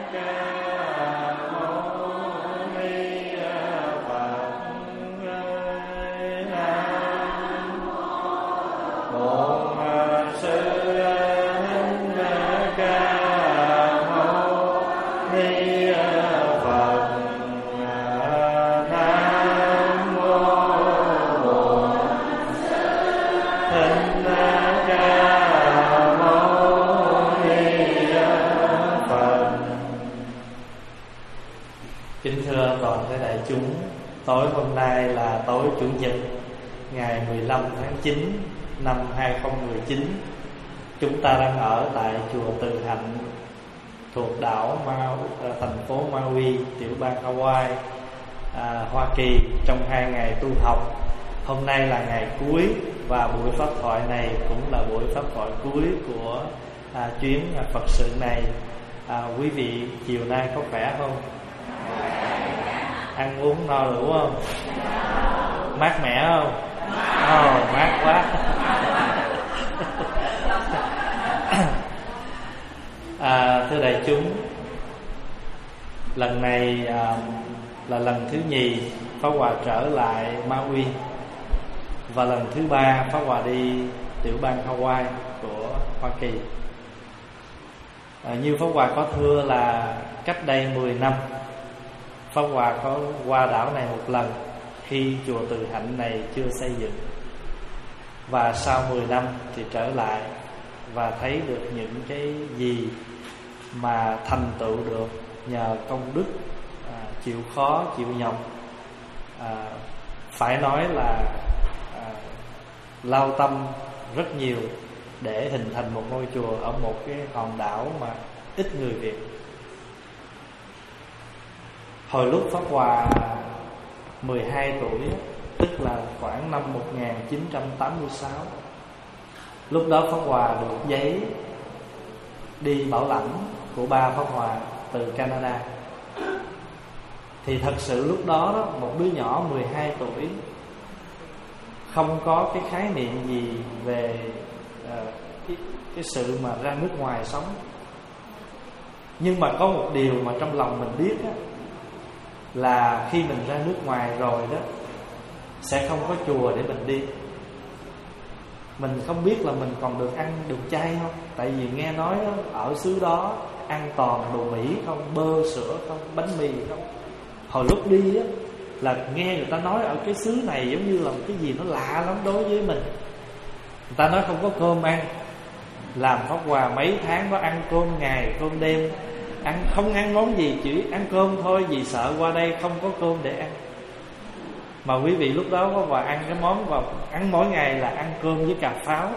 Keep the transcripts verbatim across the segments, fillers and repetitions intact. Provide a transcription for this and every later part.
Tối hôm nay là tối Chủ nhật ngày mười lăm tháng chín năm hai không một chín. Chúng ta đang ở tại chùa Từ Hạnh thuộc đảo Mau, thành phố Maui, tiểu bang Hawaii, à, Hoa Kỳ trong hai ngày tu học. Hôm nay là ngày cuối và buổi pháp thoại này cũng là buổi pháp thoại cuối của à, chuyến à, Phật sự này. À, quý vị chiều nay có khỏe không? Ăn uống no đủ không? Mát mẻ không? Ồ, oh, mát quá. à, Thưa đại chúng, lần này à, là lần thứ nhì Pháp Hòa trở lại Maui, và lần thứ ba Pháp Hòa đi tiểu bang Hawaii của Hoa Kỳ. à, Như Pháp Hòa có thưa là cách đây mười năm Pháp Hòa có qua đảo này một lần khi chùa Từ Hạnh này chưa xây dựng, và sau mười năm thì trở lại và thấy được những cái gì mà thành tựu được nhờ công đức, à, chịu khó chịu nhọc, à, phải nói là à, lao tâm rất nhiều để hình thành một ngôi chùa ở một cái hòn đảo mà ít người Việt. Hồi lúc Pháp Hòa mười hai tuổi, tức là khoảng năm một nghìn chín trăm tám mươi sáu, lúc đó Pháp Hòa được giấy đi bảo lãnh của ba Pháp Hòa từ Canada. Thì thật sự lúc đó, đó một đứa nhỏ mười hai tuổi không có cái khái niệm gì về uh, cái, cái sự mà ra nước ngoài sống. Nhưng mà có một điều mà trong lòng mình biết đó, là khi mình ra nước ngoài rồi đó sẽ không có chùa để mình đi. Mình không biết là mình còn được ăn được chay không. Tại vì nghe nói đó, ở xứ đó ăn toàn đồ Mỹ không, bơ sữa không, bánh mì không. Hồi lúc đi á là nghe người ta nói ở cái xứ này giống như là một cái gì nó lạ lắm đối với mình. Người ta nói không có cơm ăn. Làm Pháp Hòa mấy tháng đó ăn cơm ngày cơm đêm, ăn không ăn món gì, chỉ ăn cơm thôi, vì sợ qua đây không có cơm để ăn. Mà quý vị lúc đó Pháp Hòa ăn cái món vào ăn mỗi ngày là ăn cơm với cà pháo.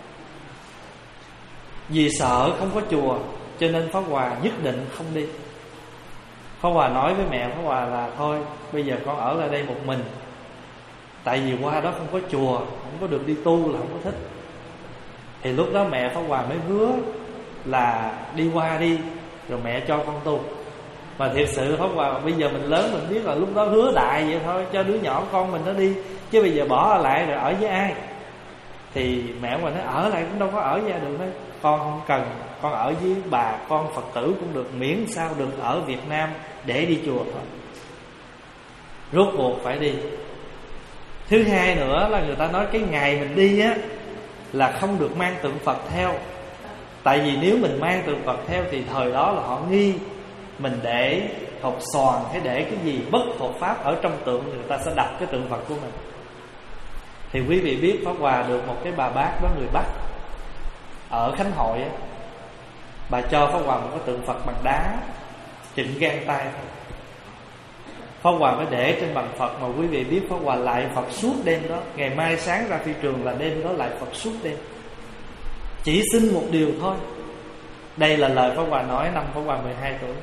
Vì sợ không có chùa cho nên Pháp Hòa nhất định không đi. Pháp Hòa nói với mẹ Pháp Hòa là thôi bây giờ con ở lại đây một mình. Tại vì qua đó không có chùa, không có được đi tu là không có thích. Thì lúc đó mẹ Pháp Hòa mới hứa là đi qua đi rồi mẹ cho con tu. Mà thiệt sự Pháp Hòa bây giờ mình lớn mình biết là lúc đó hứa đại vậy thôi, cho đứa nhỏ con mình nó đi, chứ bây giờ bỏ lại rồi ở với ai. Thì mẹ mình nói ở lại cũng đâu có ở gia được đấy. Con không cần, con ở với bà con Phật tử cũng được, miễn sao đừng ở Việt Nam để đi chùa thôi. Rốt cuộc phải đi. Thứ hai nữa là người ta nói cái ngày mình đi á là không được mang tượng Phật theo. Tại vì nếu mình mang tượng Phật theo thì thời đó là họ nghi mình để hộp xoàn hay để cái gì bất hợp pháp ở trong tượng, người ta sẽ đập cái tượng Phật của mình. Thì quý vị biết Pháp Hòa được một cái bà bác đó người Bắc ở Khánh Hội á, bà cho Pháp Hòa một cái tượng Phật bằng đá chừng gang tay thôi. Pháp Hòa mới để trên bàn Phật. Mà quý vị biết Pháp Hòa lại Phật suốt đêm đó. Ngày mai sáng ra phi trường là đêm đó lại Phật suốt đêm. Chỉ xin một điều thôi. Đây là lời Pháp Hòa nói năm Pháp Hòa mười hai tuổi.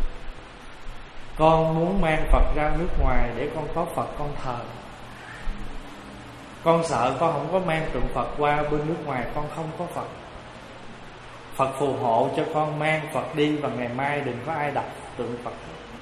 Con muốn mang Phật ra nước ngoài để con có Phật con thờ. Con sợ con không có mang tượng Phật qua bên nước ngoài con không có Phật. Phật phù hộ cho con mang Phật đi, và ngày mai đừng có ai đặt tượng Phật.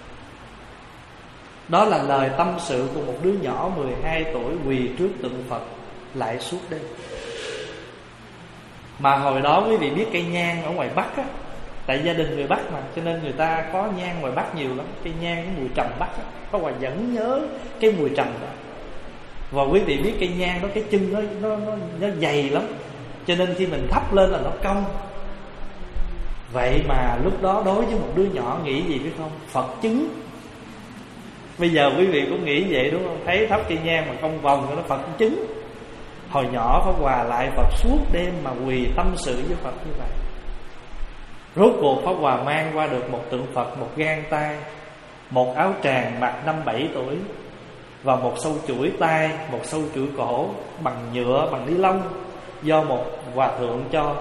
Đó là lời tâm sự của một đứa nhỏ mười hai tuổi quỳ trước tượng Phật lại suốt đêm. Mà hồi đó quý vị biết cây nhang ở ngoài Bắc á, Tại gia đình người Bắc mà, cho nên người ta có nhang ngoài Bắc nhiều lắm. Cây nhang cái mùi trầm Bắc đó, Pháp Hòa vẫn nhớ cái mùi trầm đó. Và quý vị biết cây nhang đó, cái chân nó, nó, nó, nó dày lắm, cho nên khi mình thắp lên là nó cong. Vậy mà lúc đó đối với một đứa nhỏ nghĩ gì biết không? Phật chứng. Bây giờ quý vị cũng nghĩ vậy đúng không? Thấy thắp cây nhang mà cong vòng nó Phật chứng. Hồi nhỏ Pháp Hòa lại Phật suốt đêm mà quỳ tâm sự với Phật như vậy. Rốt cuộc Pháp Hòa mang qua được một tượng Phật, một gang tay, một áo tràng mặc năm bảy tuổi, và một sâu chuỗi tay, một sâu chuỗi cổ bằng nhựa, bằng ni lông, do một hòa thượng cho.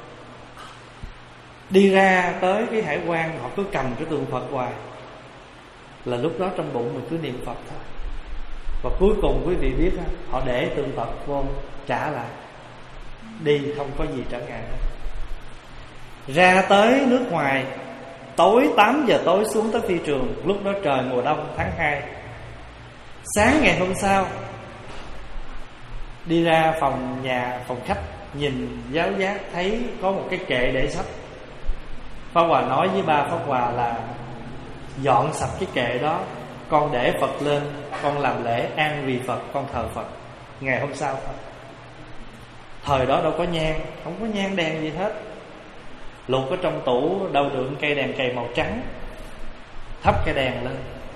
Đi ra tới cái hải quan, họ cứ cầm cái tượng Phật hoài. Là lúc đó trong bụng mình cứ niệm Phật thôi. Và cuối cùng quý vị biết họ để tượng Phật vô, trả lại, đi không có gì trở ngại. Ra tới nước ngoài, tối tám giờ tối xuống tới phi trường. Lúc đó trời mùa đông tháng hai. Sáng ngày hôm sau đi ra phòng nhà, phòng khách, nhìn giáo giác thấy có một cái kệ để sách. Pháp Hòa nói với ba Pháp Hòa là dọn sạch cái kệ đó, con để Phật lên, con làm lễ an vì Phật, con thờ Phật. Ngày hôm sau thôi. Thời đó đâu có nhang, không có nhang đèn gì hết. Lục ở trong tủ đâu đựng cây đèn cầy màu trắng, thắp cây đèn lên.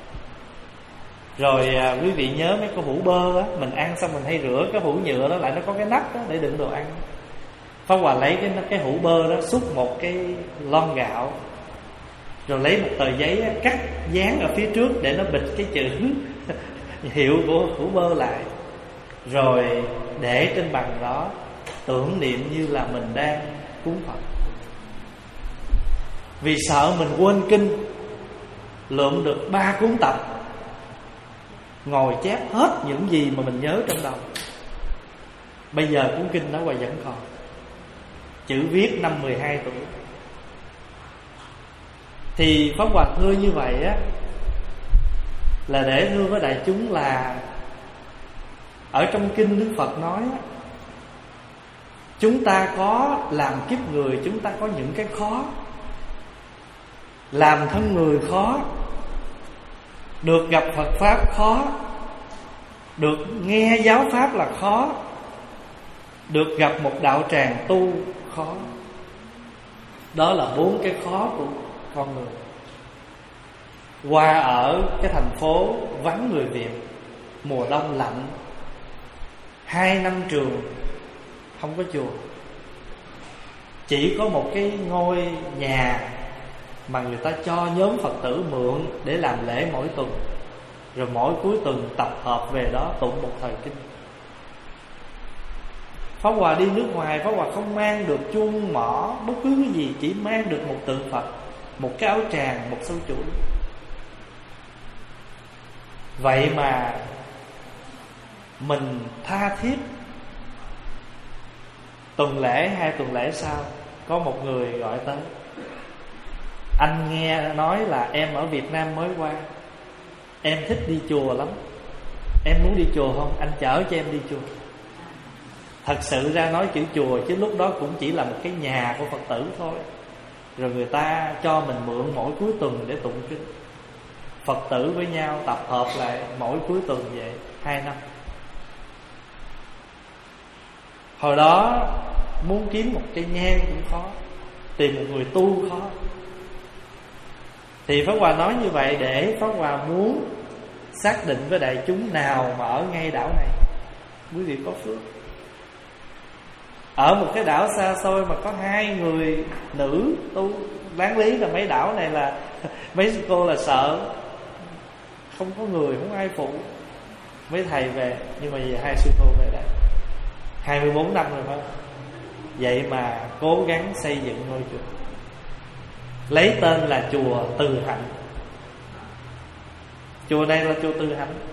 Rồi à, quý vị nhớ mấy cái hũ bơ á, mình ăn xong mình hay rửa cái hũ nhựa đó lại, nó có cái nắp đó để đựng đồ ăn. Pháp Hòa lấy cái, cái hũ bơ đó, xúc một cái lon gạo, rồi lấy một tờ giấy á, cắt dán ở phía trước để nó bịt cái chữ hiệu của hũ bơ lại, rồi để trên bàn đó, tưởng niệm như là mình đang cúng Phật. Vì sợ mình quên kinh, lượm được ba cuốn tập, ngồi chép hết những gì mà mình nhớ trong đầu. Bây giờ cuốn kinh đó Hòa vẫn còn, chữ viết năm mười hai tuổi. Thì Pháp Hòa thưa như vậy á, là để thưa với đại chúng là ở trong kinh Đức Phật nói á, chúng ta có làm kiếp người, chúng ta có những cái khó. Làm thân người khó, được gặp Phật Pháp khó, được nghe giáo Pháp là khó, được gặp một đạo tràng tu khó. Đó là bốn cái khó của con người. Qua ở cái thành phố vắng người Việt, mùa đông lạnh, hai năm trường, không có chùa, chỉ có một cái ngôi nhà mà người ta cho nhóm Phật tử mượn để làm lễ mỗi tuần. Rồi mỗi cuối tuần tập hợp về đó tụng một thời kinh. Pháp Hòa đi nước ngoài, Pháp Hòa không mang được chuông mỏ, bất cứ cái gì, chỉ mang được một tượng Phật, một cái áo tràng, một sâu chuỗi. Vậy mà mình tha thiết. Tuần lễ, hai tuần lễ sau, có một người gọi tới: anh nghe nói là em ở Việt Nam mới qua, em thích đi chùa lắm, em muốn đi chùa không? Anh chở cho em đi chùa. Thật sự ra nói chữ chùa, chứ lúc đó cũng chỉ là một cái nhà của Phật tử thôi. Rồi người ta cho mình mượn mỗi cuối tuần để tụng kinh. Phật tử với nhau tập hợp lại mỗi cuối tuần vậy, hai năm. Hồi đó muốn kiếm một cây nhang cũng khó, tìm một người tu khó. Thì Pháp Hòa nói như vậy để Pháp Hòa muốn xác định với đại chúng nào mà ở ngay đảo này. Quý vị có phước. Ở một cái đảo xa xôi mà có hai người nữ tu. Đáng lý là mấy đảo này là mấy sư cô là sợ không có người, không ai phụ. Mấy thầy về, nhưng mà về hai sư cô về đây hai mươi bốn năm rồi phải không? Vậy mà cố gắng xây dựng ngôi chùa, lấy tên là chùa Từ Hạnh. Chùa này là chùa Từ Hạnh.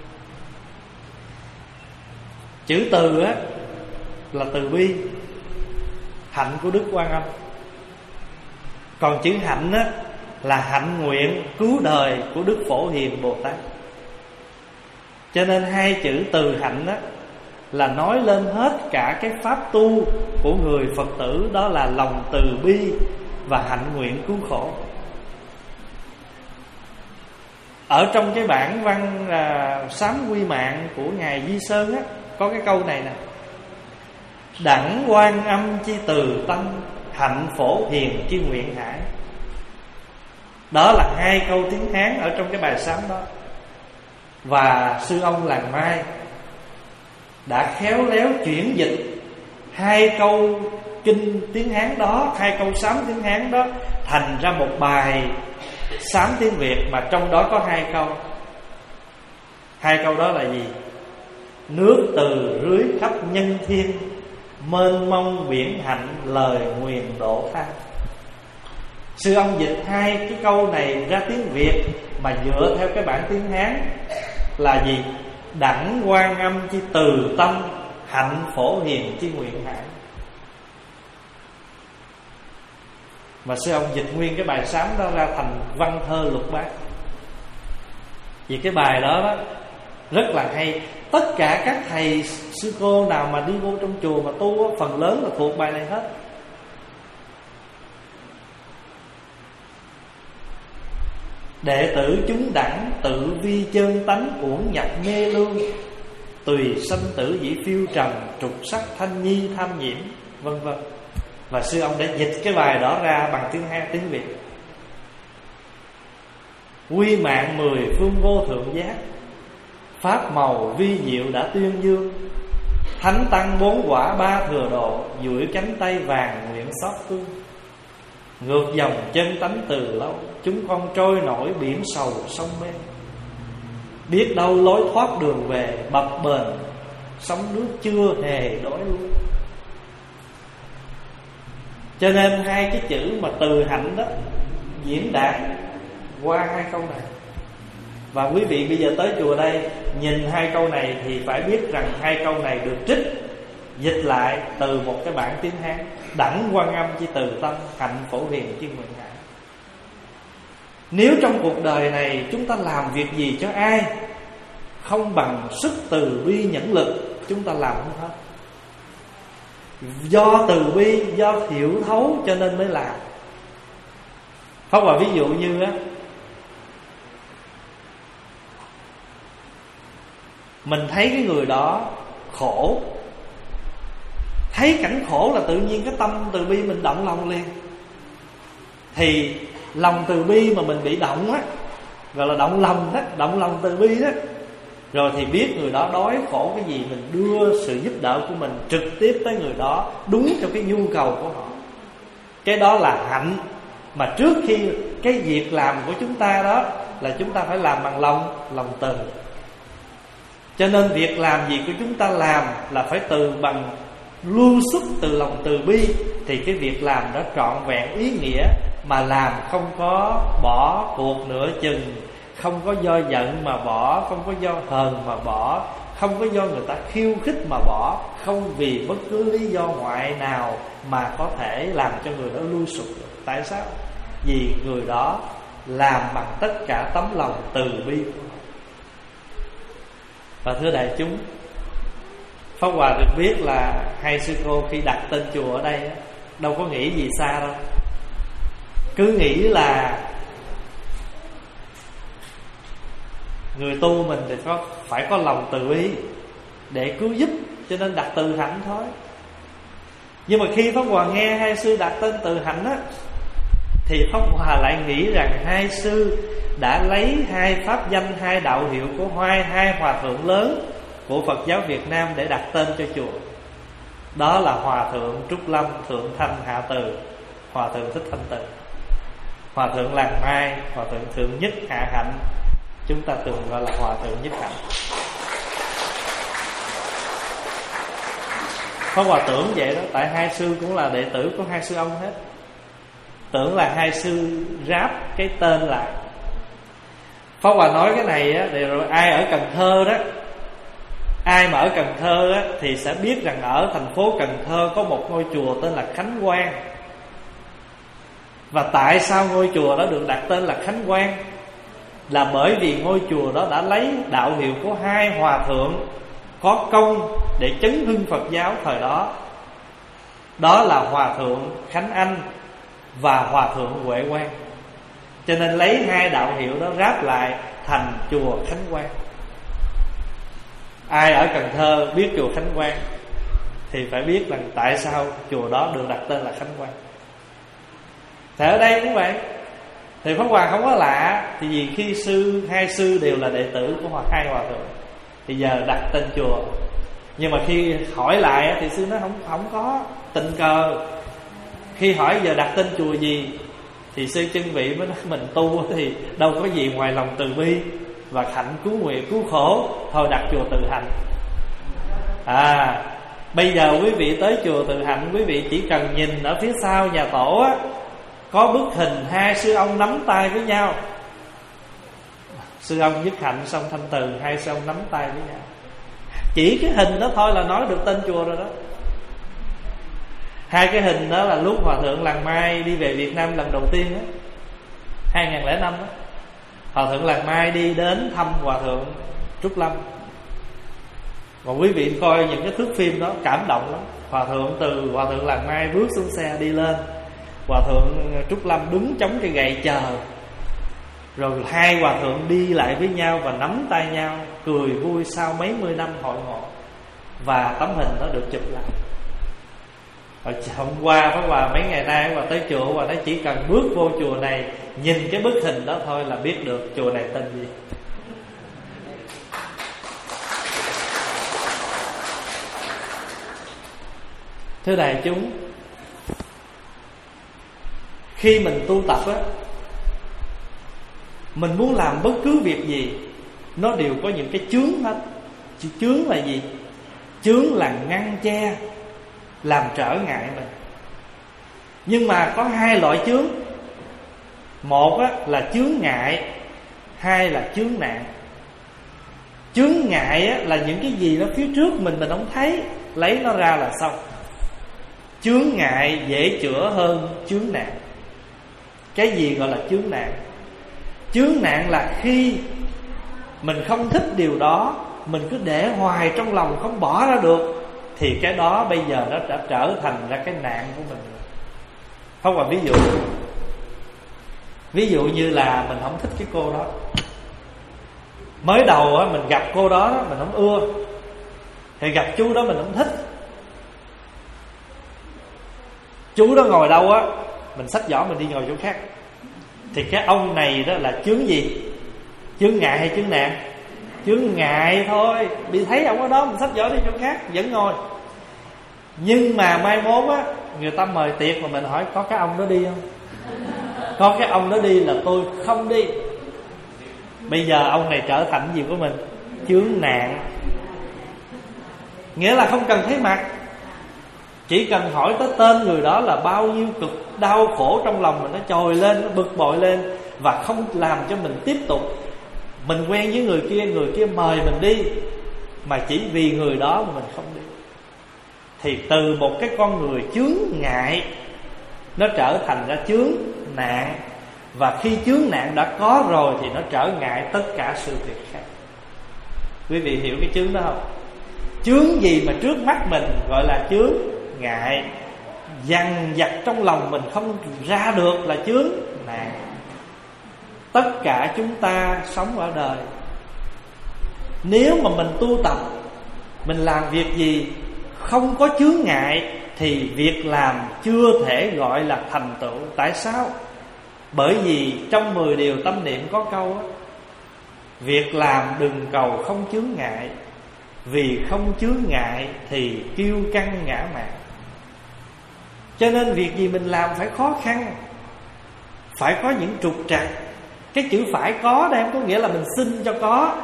Chữ Từ á là từ bi, hạnh của Đức Quan Âm. Còn chữ hạnh á là hạnh nguyện cứu đời của Đức Phổ Hiền Bồ Tát. Cho nên hai chữ Từ Hạnh á là nói lên hết cả cái pháp tu của người Phật tử, đó là lòng từ bi và hạnh nguyện cứu khổ. Ở trong cái bản văn là Sám Quy Mạng của Ngài Di Sơn á, có cái câu này nè: đẳng quan âm chi từ tâm, hạnh phổ hiền chi nguyện hải. Đó là hai câu tiếng Hán ở trong cái bài sám đó. Và sư ông làng Mai đã khéo léo chuyển dịch hai câu kinh tiếng Hán đó, hai câu sám tiếng Hán đó thành ra một bài sám tiếng Việt, mà trong đó có hai câu. Hai câu đó là gì? Nước từ rưới khắp nhân thiên, mênh mông biển hạnh lời nguyền độ tha. Sư ông dịch hai cái câu này ra tiếng Việt mà dựa theo cái bản tiếng Hán là gì? Đẳng quan âm chi từ tâm, hạnh phổ hiền chi nguyện hải. Mà sư ông dịch nguyên cái bài sám đó ra thành văn thơ lục bát. Vì cái bài đó, đó rất là hay. Tất cả các thầy sư cô nào mà đi vô trong chùa mà tu, phần lớn là thuộc bài này hết. Đệ tử chúng đẳng tự vi chân tánh, uổng nhập mê lương, tùy sanh tử dĩ phiêu trần, trục sắc thanh nhi tham nhiễm, vân vân. Và sư ông đã dịch cái bài đó ra bằng tiếng Hán, tiếng Việt. Quy mạng mười phương vô thượng giác, pháp màu vi diệu đã tuyên dương, thánh tăng bốn quả ba thừa độ, duỗi cánh tay vàng nguyện xót thương. Ngược dòng chân tánh từ lâu, chúng con trôi nổi biển sầu sông mênh. Biết đâu lối thoát đường về, bập bềnh sóng nước chưa hề đổi lui. Cho nên hai cái chữ mà từ hạnh đó diễn đạt qua hai câu này. Và quý vị bây giờ tới chùa đây, nhìn hai câu này thì phải biết rằng hai câu này được trích dịch lại từ một cái bản tiếng Hán: đẳng quan âm chi từ tâm, hạnh phổ hiền chi nguyện hải. Nếu trong cuộc đời này chúng ta làm việc gì cho ai không bằng sức từ bi nhẫn lực, chúng ta làm không hết. Do từ bi, do hiểu thấu cho nên mới làm. Pháp Hòa ví dụ như á, mình thấy cái người đó khổ, thấy cảnh khổ là tự nhiên cái tâm từ bi mình động lòng liền. Thì lòng từ bi mà mình bị động á, gọi là động lòng đó, động lòng từ bi đó. Rồi thì biết người đó đói khổ cái gì, mình đưa sự giúp đỡ của mình trực tiếp tới người đó, đúng cho cái nhu cầu của họ. Cái đó là hạnh. Mà trước khi cái việc làm của chúng ta đó là chúng ta phải làm bằng lòng, lòng từ. Cho nên việc làm gì của chúng ta làm là phải từ bằng lưu xuất từ lòng từ bi, thì cái việc làm đó trọn vẹn ý nghĩa, mà làm không có bỏ cuộc nửa chừng, không có do giận mà bỏ, không có do hờn mà bỏ, không có do người ta khiêu khích mà bỏ, không vì bất cứ lý do ngoại nào mà có thể làm cho người đó lui sụp được. Tại sao? Vì người đó làm bằng tất cả tấm lòng từ bi của họ. Và thưa đại chúng, Pháp Hòa được biết là hai sư cô khi đặt tên chùa ở đây đâu có nghĩ gì xa đâu. Cứ nghĩ là người tu mình thì có, phải có lòng từ bi để cứu giúp, cho nên đặt từ hạnh thôi. Nhưng mà khi Pháp Hòa nghe hai sư đặt tên từ hạnh á, thì Pháp Hòa lại nghĩ rằng hai sư đã lấy hai pháp danh, hai đạo hiệu của hai, hai hòa thượng lớn của Phật giáo Việt Nam để đặt tên cho chùa. Đó là Hòa thượng Trúc Lâm, Thượng Thanh Hạ Từ, Hòa thượng Thích Thanh Từ. Hòa thượng Làng Mai, Hòa thượng Thượng Nhất Hạ Hạnh, chúng ta thường gọi là Hòa thượng Nhất Hạnh. Pháp Hòa tưởng vậy đó, tại hai sư cũng là đệ tử của hai sư ông hết. Tưởng là hai sư ráp cái tên lại. Pháp Hòa nói cái này á, thì rồi ai ở Cần Thơ đó, ai mà ở Cần Thơ á, thì sẽ biết rằng ở thành phố Cần Thơ có một ngôi chùa tên là Khánh Quang. Và tại sao ngôi chùa đó được đặt tên là Khánh Quang? Là bởi vì ngôi chùa đó đã lấy đạo hiệu của hai hòa thượng có công để chấn hưng Phật giáo thời đó. Đó là Hòa thượng Khánh Anh và Hòa Thượng Huệ Quang. Cho nên lấy hai đạo hiệu đó ráp lại thành chùa Khánh Quang. Ai ở Cần Thơ biết chùa Khánh Quang thì phải biết rằng tại sao chùa đó được đặt tên là Khánh Quang. Thì ở đây cũng vậy. Thì Pháp Hòa không có lạ, thì vì khi sư hai sư đều là đệ tử của hòa hai hòa thượng, thì giờ đặt tên chùa. Nhưng mà khi hỏi lại thì sư nói không không có, tình cờ. Khi hỏi giờ đặt tên chùa gì thì sư chân vị mới nói mình tu thì đâu có gì ngoài lòng từ bi và hạnh cứu nguyện cứu khổ, thôi đặt chùa Từ Hạnh. À, bây giờ quý vị tới chùa Từ Hạnh, quý vị chỉ cần nhìn ở phía sau nhà tổ á, có bức hình hai sư ông nắm tay với nhau. Sư ông Nhất Hạnh, sư ông Thanh Từ, hai sư ông nắm tay với nhau. Chỉ cái hình đó thôi là nói được tên chùa rồi đó. Hai cái hình đó là lúc Hòa Thượng Làng Mai đi về Việt Nam lần đầu tiên đó, hai nghìn lẻ năm đó. Hòa Thượng Làng Mai đi đến thăm Hòa Thượng Trúc Lâm. Còn quý vị coi những cái thước phim đó cảm động lắm. Hòa Thượng từ Hòa Thượng Làng Mai bước xuống xe đi lên, Hòa Thượng Trúc Lâm đứng chống cây gậy chờ. Rồi hai hòa thượng đi lại với nhau và nắm tay nhau, cười vui sau mấy mươi năm hội ngộ. Và tấm hình đó được chụp lại. Rồi hôm qua Pháp Hòa mấy ngày nay Hòa tới chùa, Hòa nói chỉ cần bước vô chùa này, nhìn cái bức hình đó thôi là biết được chùa này tên gì. Thưa đại chúng, khi mình tu tập á, mình muốn làm bất cứ việc gì nó đều có những cái chướng hết. Chướng là gì? Chướng là ngăn che, làm trở ngại mình. Nhưng mà có hai loại chướng. Một á, là chướng ngại, hai là chướng nạn. Chướng ngại á, là những cái gì nó phía trước mình mình không thấy, lấy nó ra là xong. Chướng ngại dễ chữa hơn chướng nạn. Cái gì gọi là chướng nạn? Chướng nạn là khi mình không thích điều đó, mình cứ để hoài trong lòng không bỏ ra được, thì cái đó bây giờ nó đã trở thành ra cái nạn của mình. Không còn ví dụ. Ví dụ như là mình không thích cái cô đó. Mới đầu á, mình gặp cô đó, đó mình không ưa, thì gặp chú đó mình không thích. Chú đó ngồi đâu á, mình xách giỏ mình đi ngồi chỗ khác. Thì cái ông này đó là chướng gì? Chướng ngại hay chướng nạn? Chướng ngại thôi. Bị thấy ông ở đó mình xách giỏ đi chỗ khác vẫn ngồi. Nhưng mà mai mốt á, người ta mời tiệc mà mình hỏi có cái ông đó đi không? Có cái ông đó đi là tôi không đi. Bây giờ ông này trở thành gì của mình? Chướng nạn. Nghĩa là không cần thấy mặt, chỉ cần hỏi tới tên người đó là bao nhiêu cực đau khổ trong lòng mình nó trồi lên, nó bực bội lên, và không làm cho mình tiếp tục. Mình quen với người kia, người kia mời mình đi, mà chỉ vì người đó mà mình không đi. Thì từ một cái con người chướng ngại, nó trở thành ra chướng nạn. Và khi chướng nạn đã có rồi thì nó trở ngại tất cả sự việc khác. Quý vị hiểu cái chướng đó không? Chướng gì mà trước mắt mình gọi là chướng ngại, dằn vặt trong lòng mình không ra được là chướng nạn. Tất cả chúng ta sống ở đời, nếu mà mình tu tập, mình làm việc gì không có chướng ngại thì việc làm chưa thể gọi là thành tựu. Tại sao? Bởi vì trong mười điều tâm niệm có câu á, việc làm đừng cầu không chướng ngại, vì không chướng ngại thì kiêu căng ngã mạn. Cho nên việc gì mình làm phải khó khăn, phải có những trục trặc. Cái chữ phải có đây không có nghĩa là mình xin cho có.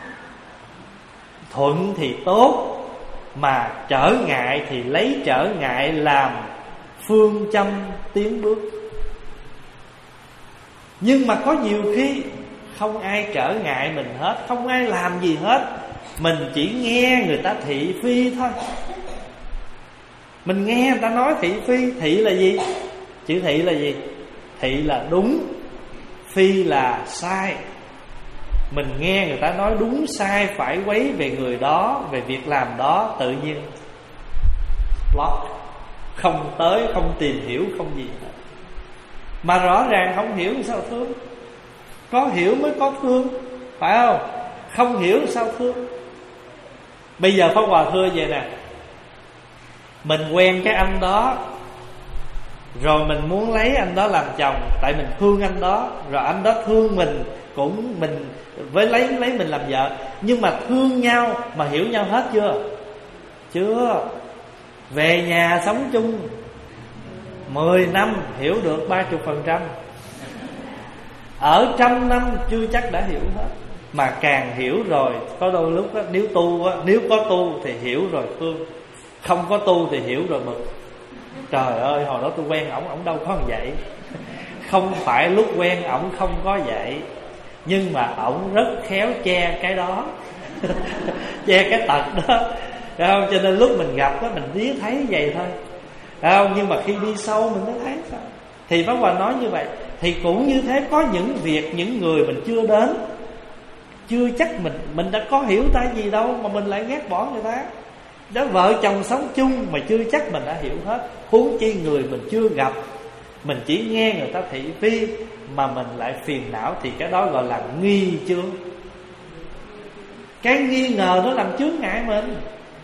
Thuận thì tốt, mà trở ngại thì lấy trở ngại làm phương châm tiến bước. Nhưng mà có nhiều khi không ai trở ngại mình hết, không ai làm gì hết, mình chỉ nghe người ta thị phi thôi. Mình nghe người ta nói thị phi. Thị là gì? Chữ thị là gì? Thị là đúng, phi là sai. Mình nghe người ta nói đúng sai phải quấy về người đó, về việc làm đó, tự nhiên block, không tới, không tìm hiểu, không gì hết. Mà rõ ràng không hiểu thì sao thương? Có hiểu mới có thương, phải không? Không hiểu thì sao thương? Bây giờ Pháp Hòa thưa vậy nè, mình quen cái anh đó, rồi mình muốn lấy anh đó làm chồng, tại mình thương anh đó, rồi anh đó thương mình, cũng mình với lấy lấy mình làm vợ. Nhưng mà thương nhau mà hiểu nhau hết chưa? Chưa. Về nhà sống chung mười năm hiểu được ba mươi phần trăm, ở trăm năm chưa chắc đã hiểu hết. Mà càng hiểu rồi, có đôi lúc đó, nếu tu á, nếu có tu thì hiểu rồi thương, không có tu thì hiểu rồi bực. Trời ơi, hồi đó tôi quen ổng, ổng đâu có vậy. Không phải lúc quen ổng không có vậy, nhưng mà ổng rất khéo che cái đó. Che cái tật đó, phải không? Cho nên lúc mình gặp đó, mình biết thấy vậy thôi, phải không? Nhưng mà khi đi sâu mình mới thấy sao. Thì Pháp Hòa nói như vậy. Thì cũng như thế, có những việc, những người mình chưa đến, chưa chắc mình mình đã có hiểu ta gì đâu mà mình lại ghét bỏ người ta. Đó, vợ chồng sống chung mà chưa chắc mình đã hiểu hết, huống chi người mình chưa gặp, mình chỉ nghe người ta thị phi mà mình lại phiền não, thì cái đó gọi là nghi chướng. Cái nghi ngờ nó làm chướng ngại mình.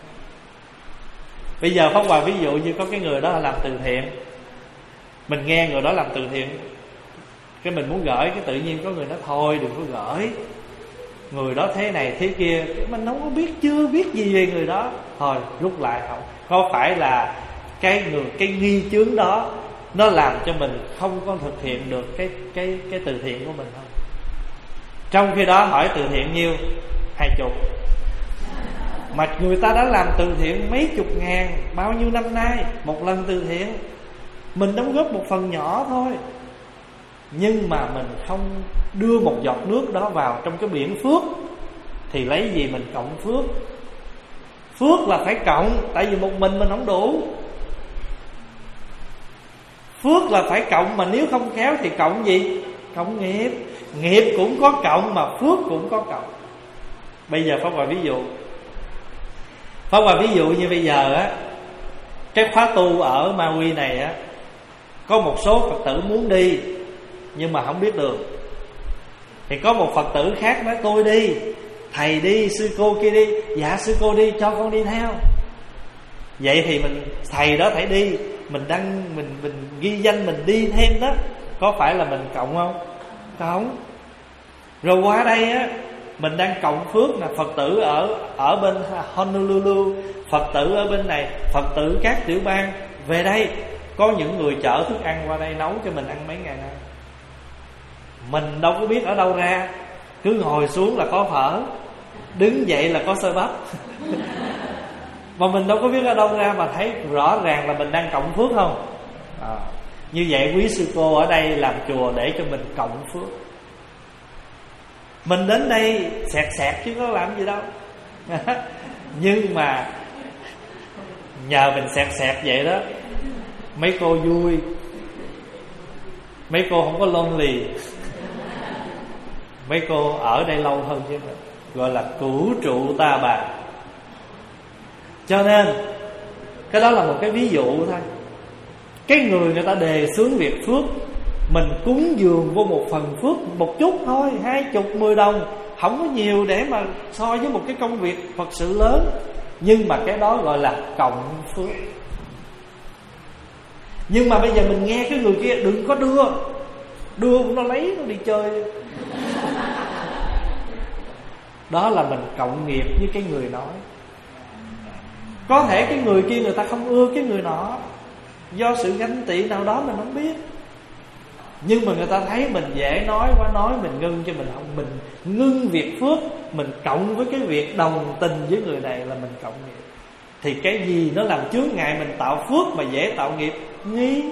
Bây giờ Pháp Hòa ví dụ như có cái người đó làm từ thiện, mình nghe người đó làm từ thiện, cái mình muốn gửi, cái tự nhiên có người nói thôi đừng có gửi, người đó thế này thế kia, mình không có biết, chưa biết gì về người đó, thôi rút lại. Không có phải là cái người cái nghi chướng đó nó làm cho mình không có thực hiện được cái cái cái từ thiện của mình không? Trong khi đó hỏi từ thiện nhiêu? Hai chục. Mà người ta đã làm từ thiện mấy chục ngàn bao nhiêu năm nay, một lần từ thiện, mình đóng góp một phần nhỏ thôi, nhưng mà mình không đưa một giọt nước đó vào trong cái biển phước, thì lấy gì mình cộng phước? Phước là phải cộng, tại vì một mình mình không đủ. Phước là phải cộng, mà nếu không khéo thì cộng gì? Cộng nghiệp. Nghiệp cũng có cộng mà phước cũng có cộng. Bây giờ Pháp Hòa ví dụ, Pháp Hòa ví dụ như bây giờ á, cái khóa tu ở Ma Quy này á, có một số Phật tử muốn đi nhưng mà không biết đường, thì có một Phật tử khác nói tôi đi, thầy đi, sư cô kia đi. Dạ sư cô đi, cho con đi theo. Vậy thì mình, thầy đó phải đi, mình đăng, mình mình ghi danh mình đi thêm đó, có phải là mình cộng không? Cộng. Rồi qua đây á, mình đang cộng phước là Phật tử ở ở bên Honolulu, Phật tử ở bên này, Phật tử các tiểu bang về đây, có những người chở thức ăn qua đây nấu cho mình ăn mấy ngày nay. Mình đâu có biết ở đâu ra, cứ ngồi xuống là có phở, đứng dậy là có xôi bắp. Mà mình đâu có biết ở đâu ra, mà thấy rõ ràng là mình đang cộng phước không? À, như vậy quý sư cô ở đây làm chùa để cho mình cộng phước. Mình đến đây xẹt xẹt chứ có làm gì đâu. Nhưng mà nhờ mình xẹt xẹt vậy đó, mấy cô vui, mấy cô không có lonely, mấy cô ở đây lâu hơn chứ mình, gọi là cửu trụ ta bà. Cho nên cái đó là một cái ví dụ thôi. Cái người người ta đề xướng việc phước, mình cúng dường vô một phần phước một chút thôi, hai chục mười đồng, không có nhiều để mà so với một cái công việc Phật sự lớn. Nhưng mà cái đó gọi là cộng phước. Nhưng mà bây giờ mình nghe cái người kia đừng có đưa, đưa nó lấy nó đi chơi. Đó là mình cộng nghiệp với cái người nói. Có thể cái người kia người ta không ưa cái người nọ, do sự ganh tị nào đó mình không biết, nhưng mà người ta thấy mình dễ nói quá, nói mình ngưng cho mình không, mình ngưng việc phước, mình cộng với cái việc đồng tình với người này là mình cộng nghiệp. Thì cái gì nó làm chướng ngại mình tạo phước mà dễ tạo nghiệp? Nghi.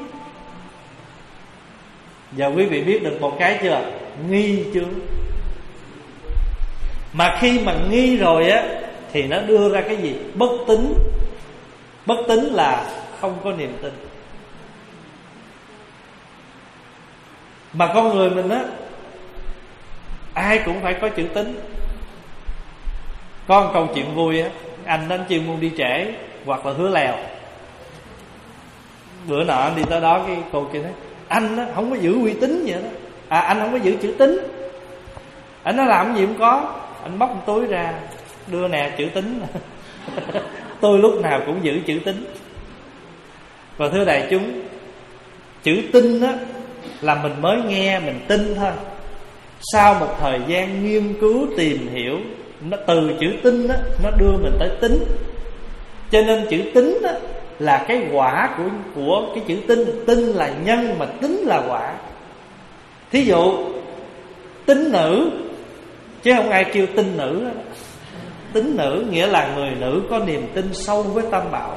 Giờ quý vị biết được một cái chưa? Nghi chướng. Mà khi mà nghi rồi á, thì nó đưa ra cái gì? Bất tín. Bất tín là không có niềm tin. Mà con người mình á, ai cũng phải có chữ tín. Có một câu chuyện vui á, anh đến chuyên môn đi trễ hoặc là hứa lèo. Bữa nọ anh đi tới đó, cái cô kia nói anh đó không có giữ uy tín vậy đó. À anh không có giữ chữ tín. Anh nó làm gì cũng có. Anh bóc một túi ra, đưa nè chữ tín. Tôi lúc nào cũng giữ chữ tín. Và thưa đại chúng, chữ tin á là mình mới nghe mình tin thôi. Sau một thời gian nghiên cứu tìm hiểu, nó từ chữ tin á nó đưa mình tới tính. Cho nên chữ tính á là cái quả của của cái chữ tin. Tin là nhân mà tính là quả. Thí dụ tín nữ, chứ không ai kêu tin nữ đó. Tín nữ nghĩa là người nữ có niềm tin sâu với Tam Bảo.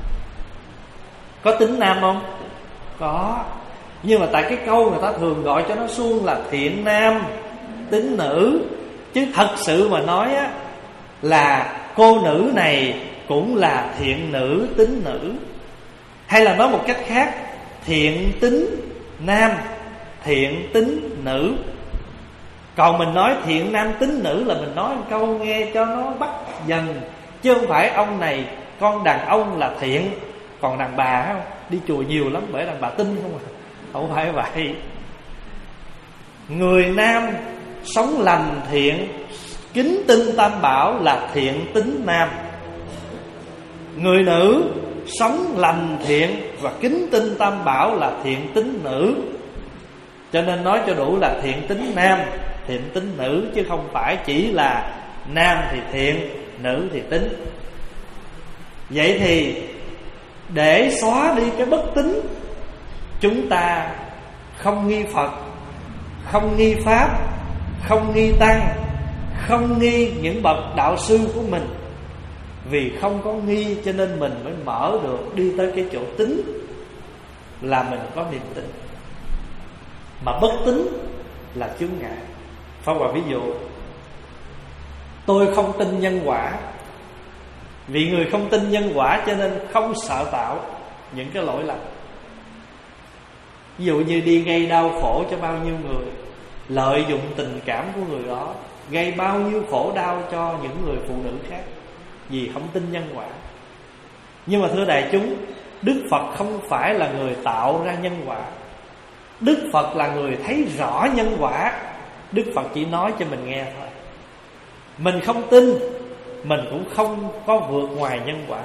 Có tín nam không? Có. Nhưng mà tại cái câu người ta thường gọi cho nó suông là thiện nam tín nữ. Chứ thật sự mà nói á, là cô nữ này cũng là thiện nữ tín nữ. Hay là nói một cách khác, thiện tín nam, thiện tín nữ. Còn mình nói thiện nam tín nữ là mình nói một câu nghe cho nó bắt dần. Chứ không phải ông này con đàn ông là thiện, còn đàn bà không đi chùa nhiều lắm bởi đàn bà tin không à. Không phải vậy. Người nam sống lành thiện, kính tin Tam Bảo là thiện tín nam. Người nữ sống lành thiện và kính tin Tam Bảo là thiện tín nữ. Cho nên nói cho đủ là thiện tín nam, thiện tín nữ, chứ không phải chỉ là nam thì thiện, nữ thì tín. Vậy thì để xóa đi cái bất tín, chúng ta không nghi Phật, không nghi Pháp, không nghi Tăng, không nghi những bậc đạo sư của mình. Vì không có nghi cho nên mình mới mở được đi tới cái chỗ tín, là mình có niềm tin. Mà bất tín là chướng ngại. Pháp Hòa ví dụ, tôi không tin nhân quả. Vì người không tin nhân quả cho nên không sợ tạo những cái lỗi lầm. Ví dụ như đi gây đau khổ cho bao nhiêu người, lợi dụng tình cảm của người đó, gây bao nhiêu khổ đau cho những người phụ nữ khác, vì không tin nhân quả. Nhưng mà thưa đại chúng, Đức Phật không phải là người tạo ra nhân quả. Đức Phật là người thấy rõ nhân quả. Đức Phật chỉ nói cho mình nghe thôi. Mình không tin, mình cũng không có vượt ngoài nhân quả.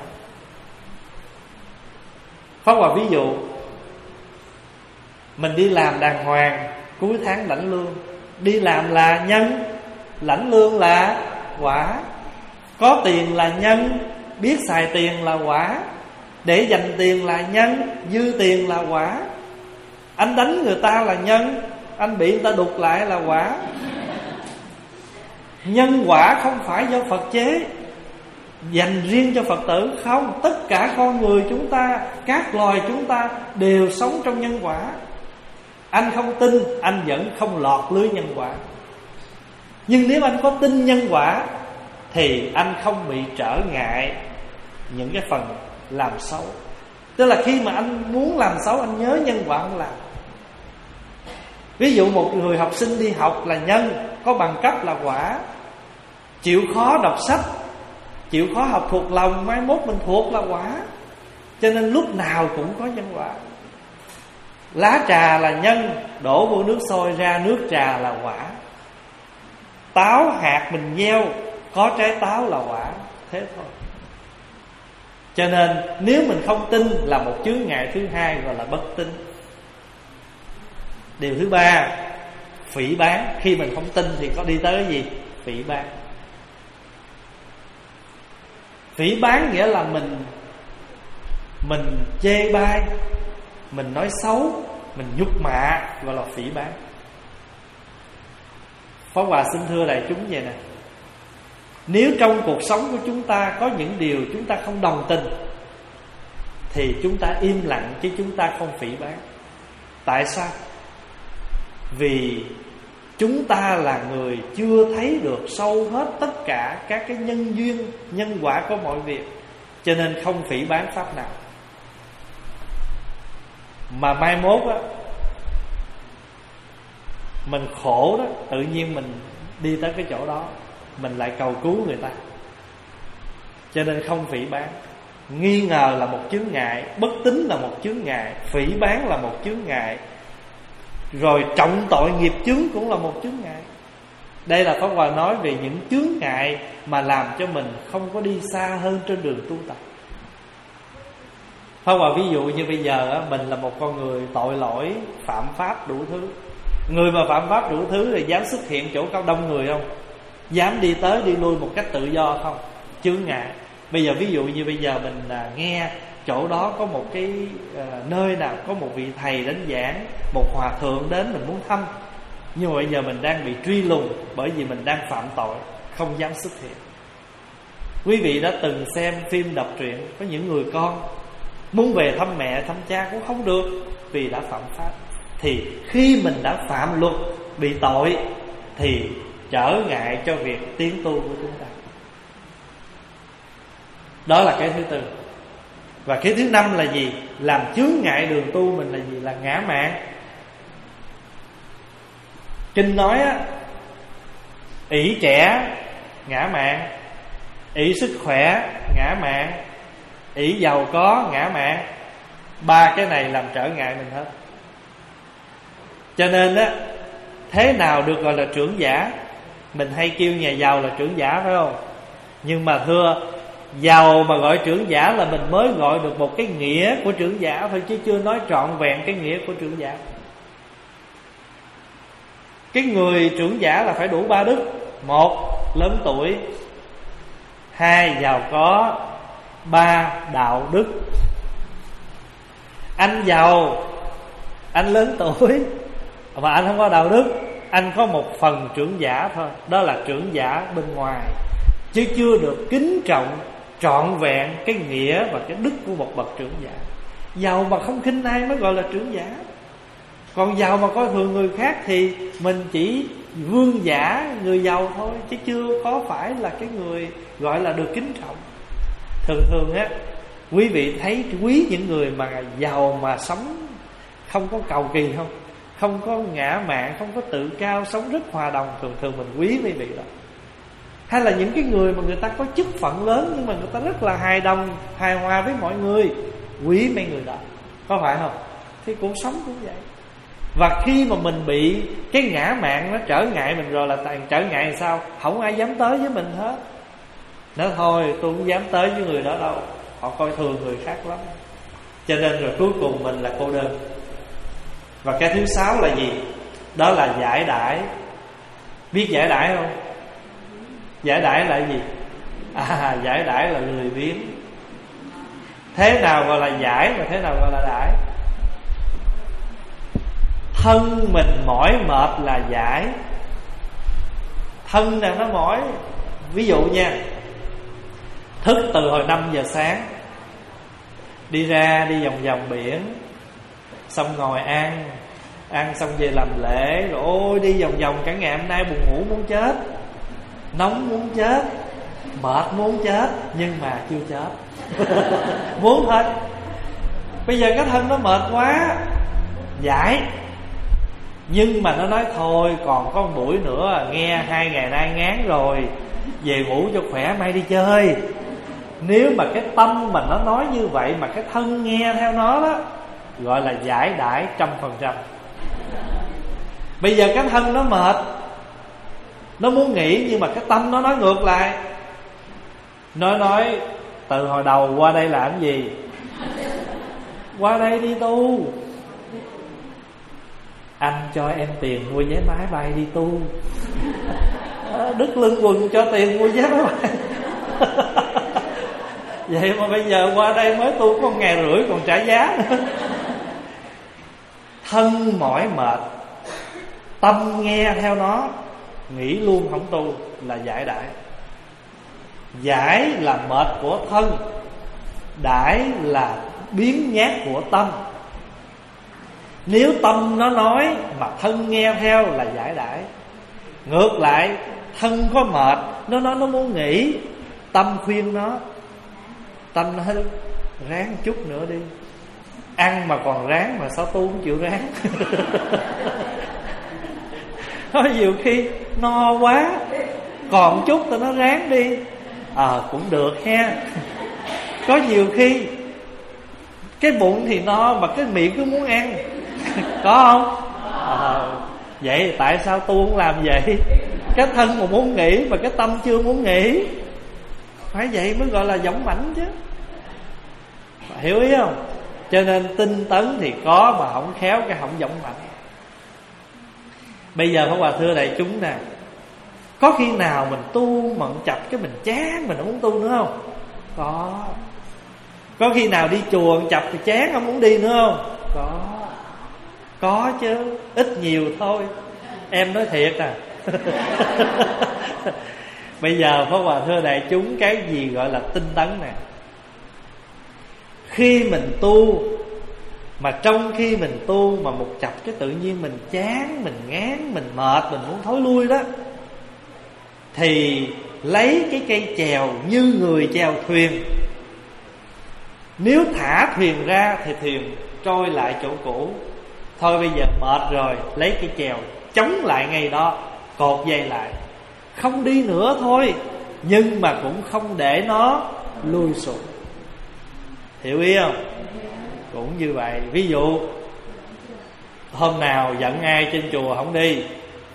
Pháp Hòa ví dụ, mình đi làm đàng hoàng, cuối tháng lãnh lương. Đi làm là nhân, lãnh lương là quả. Có tiền là nhân, biết xài tiền là quả. Để dành tiền là nhân, dư tiền là quả. Anh đánh người ta là nhân, anh bị người ta đục lại là quả. Nhân quả không phải do Phật chế, dành riêng cho Phật tử. Không, tất cả con người chúng ta, các loài chúng ta đều sống trong nhân quả. Anh không tin, anh vẫn không lọt lưới nhân quả. Nhưng nếu anh có tin nhân quả thì anh không bị trở ngại những cái phần làm xấu. Tức là khi mà anh muốn làm xấu, anh nhớ nhân quả anh làm. Ví dụ một người học sinh đi học là nhân, có bằng cấp là quả. Chịu khó đọc sách, chịu khó học thuộc lòng, mai mốt mình thuộc là quả. Cho nên lúc nào cũng có nhân quả. Lá trà là nhân, đổ vô nước sôi ra nước trà là quả. Táo hạt mình gieo, có trái táo là quả. Thế thôi. Cho nên nếu mình không tin là một chướng ngại thứ hai, gọi là bất tín. Điều thứ ba, phỉ báng. Khi mình không tin thì có đi tới cái gì? Phỉ báng. Phỉ báng nghĩa là mình Mình chê bai, mình nói xấu, mình nhục mạ, gọi là phỉ báng. Pháp Hòa xin thưa đại chúng vậy nè, nếu trong cuộc sống của chúng ta có những điều chúng ta không đồng tình thì chúng ta im lặng, chứ chúng ta không phỉ báng. Tại sao? Vì chúng ta là người chưa thấy được sâu hết tất cả các cái nhân duyên, nhân quả của mọi việc, cho nên không phỉ báng pháp nào. Mà mai mốt á, mình khổ đó, tự nhiên mình đi tới cái chỗ đó, mình lại cầu cứu người ta. Cho nên không phỉ báng. Nghi ngờ là một chướng ngại, bất tín là một chướng ngại, phỉ báng là một chướng ngại. Rồi trọng tội nghiệp chướng cũng là một chướng ngại. Đây là Pháp Hòa nói về những chướng ngại mà làm cho mình không có đi xa hơn trên đường tu tập. Pháp Hòa ví dụ như bây giờ mình là một con người tội lỗi, phạm pháp đủ thứ. Người mà phạm pháp đủ thứ thì dám xuất hiện chỗ cao đông người không? Dám đi tới đi lui một cách tự do không? Chướng ngại. Bây giờ ví dụ như bây giờ mình à, nghe chỗ đó có một cái à, nơi nào có một vị thầy đến giảng, một hòa thượng đến mình muốn thăm, nhưng mà bây giờ mình đang bị truy lùng bởi vì mình đang phạm tội, không dám xuất hiện. Quý vị đã từng xem phim đọc truyện, có những người con muốn về thăm mẹ thăm cha cũng không được vì đã phạm pháp. Thì khi mình đã phạm luật, bị tội, thì trở ngại cho việc tiến tu của chúng ta. Đó là cái thứ tư. Và cái thứ năm là gì? Làm chướng ngại đường tu mình là gì? Là ngã mạn. Kinh nói á, ỷ trẻ ngã mạn, ỷ sức khỏe ngã mạn, ỷ giàu có ngã mạn. Ba cái này làm trở ngại mình hết. Cho nên á, thế nào được gọi là trưởng giả? Mình hay kêu nhà giàu là trưởng giả phải không? Nhưng mà thưa, giàu mà gọi trưởng giả là mình mới gọi được một cái nghĩa của trưởng giả thôi, chứ chưa nói trọn vẹn cái nghĩa của trưởng giả. Cái người trưởng giả là phải đủ ba đức. Một, lớn tuổi. Hai, giàu có. Ba, đạo đức. Anh giàu, anh lớn tuổi mà anh không có đạo đức, anh có một phần trưởng giả thôi. Đó là trưởng giả bên ngoài, chứ chưa được kính trọng trọn vẹn cái nghĩa và cái đức của một bậc trưởng giả. Giàu mà không khinh ai mới gọi là trưởng giả. Còn giàu mà coi thường người khác thì mình chỉ vương giả người giàu thôi, chứ chưa có phải là cái người gọi là được kính trọng. Thường thường á, quý vị thấy quý những người mà giàu mà sống không có cầu kỳ không? Không có ngã mạn, không có tự cao, sống rất hòa đồng. Thường thường mình quý quý vị đó. Hay là những cái người mà người ta có chức phận lớn nhưng mà người ta rất là hài đồng, hài hòa với mọi người, quý mấy người đó, có phải không? Thì cuộc sống cũng vậy. Và khi mà mình bị cái ngã mạn nó trở ngại mình rồi là trở ngại làm sao? Không ai dám tới với mình hết. Nói thôi tôi không dám tới với người đó đâu, họ coi thường người khác lắm. Cho nên rồi cuối cùng mình là cô đơn. Và cái thứ sáu là gì? Đó là giải đãi. Biết giải đãi không? Giải đãi là gì? À, giải đãi là lười biếng. Thế nào gọi là giải và thế nào gọi là đãi? Thân mình mỏi mệt là giải. Thân này nó mỏi. Ví dụ nha, thức từ hồi năm giờ sáng, đi ra đi vòng vòng biển, xong ngồi ăn, ăn xong về làm lễ, rồi ôi đi vòng vòng cả ngày hôm nay, buồn ngủ muốn chết, nóng muốn chết, mệt muốn chết, nhưng mà chưa chết. Muốn thôi. Bây giờ cái thân nó mệt quá, giải. Nhưng mà nó nói thôi còn có một buổi nữa, nghe hai ngày nay ngán rồi, về ngủ cho khỏe mai đi chơi. Nếu mà cái tâm mà nó nói như vậy mà cái thân nghe theo nó đó, gọi là giải đãi trăm phần trăm. Bây giờ cái thân nó mệt, nó muốn nghỉ, nhưng mà cái tâm nó nói ngược lại. Nó nói từ hồi đầu qua đây làm gì? Qua đây đi tu. Anh cho em tiền mua vé máy bay đi tu. Đứt lưng quần cho tiền mua vé máy bay. Vậy mà bây giờ qua đây mới tu có một ngày rưỡi còn trả giá nữa. Thân mỏi mệt, tâm nghe theo nó, nghĩ luôn không tu là giải đãi. Giải là mệt của thân, đãi là biến nhát của tâm. Nếu tâm nó nói mà thân nghe theo là giải đãi. Ngược lại, thân có mệt, nó nói nó muốn nghỉ, tâm khuyên nó, tâm nói ráng chút nữa đi. Ăn mà còn ráng mà sao tu không chịu ráng. Có nhiều khi no quá, còn chút tao nó ráng đi. Ờ à, cũng được ha. Có nhiều khi cái bụng thì no mà cái miệng cứ muốn ăn. Có không? À, Vậy tại sao tu không làm vậy? Cái thân mà muốn nghỉ mà cái tâm chưa muốn nghỉ. Phải vậy mới gọi là dũng mãnh chứ. Hiểu ý không? Cho nên tinh tấn thì có mà không khéo cái không dũng mãnh. Bây giờ Pháp Hòa thưa đại chúng nè, có khi nào mình tu mận chập cái mình chán, mình không muốn tu nữa không? Có. Có khi nào đi chùa chập thì chán không muốn đi nữa không? Có. Có chứ, ít nhiều thôi. Em nói thiệt à. Bây giờ Pháp Hòa thưa đại chúng, cái gì gọi là tinh tấn nè? Khi mình tu, mà trong khi mình tu mà một chập cái tự nhiên mình chán, mình ngán, mình mệt, mình muốn thối lui đó, thì lấy cái cây chèo như người chèo thuyền. Nếu thả thuyền ra thì thuyền trôi lại chỗ cũ. Thôi bây giờ mệt rồi, lấy cái chèo chống lại ngay đó, cột dây lại, không đi nữa thôi, nhưng mà cũng không để nó lui xuống. Hiểu ý không? Cũng như vậy. Ví dụ hôm nào giận ai trên chùa không đi,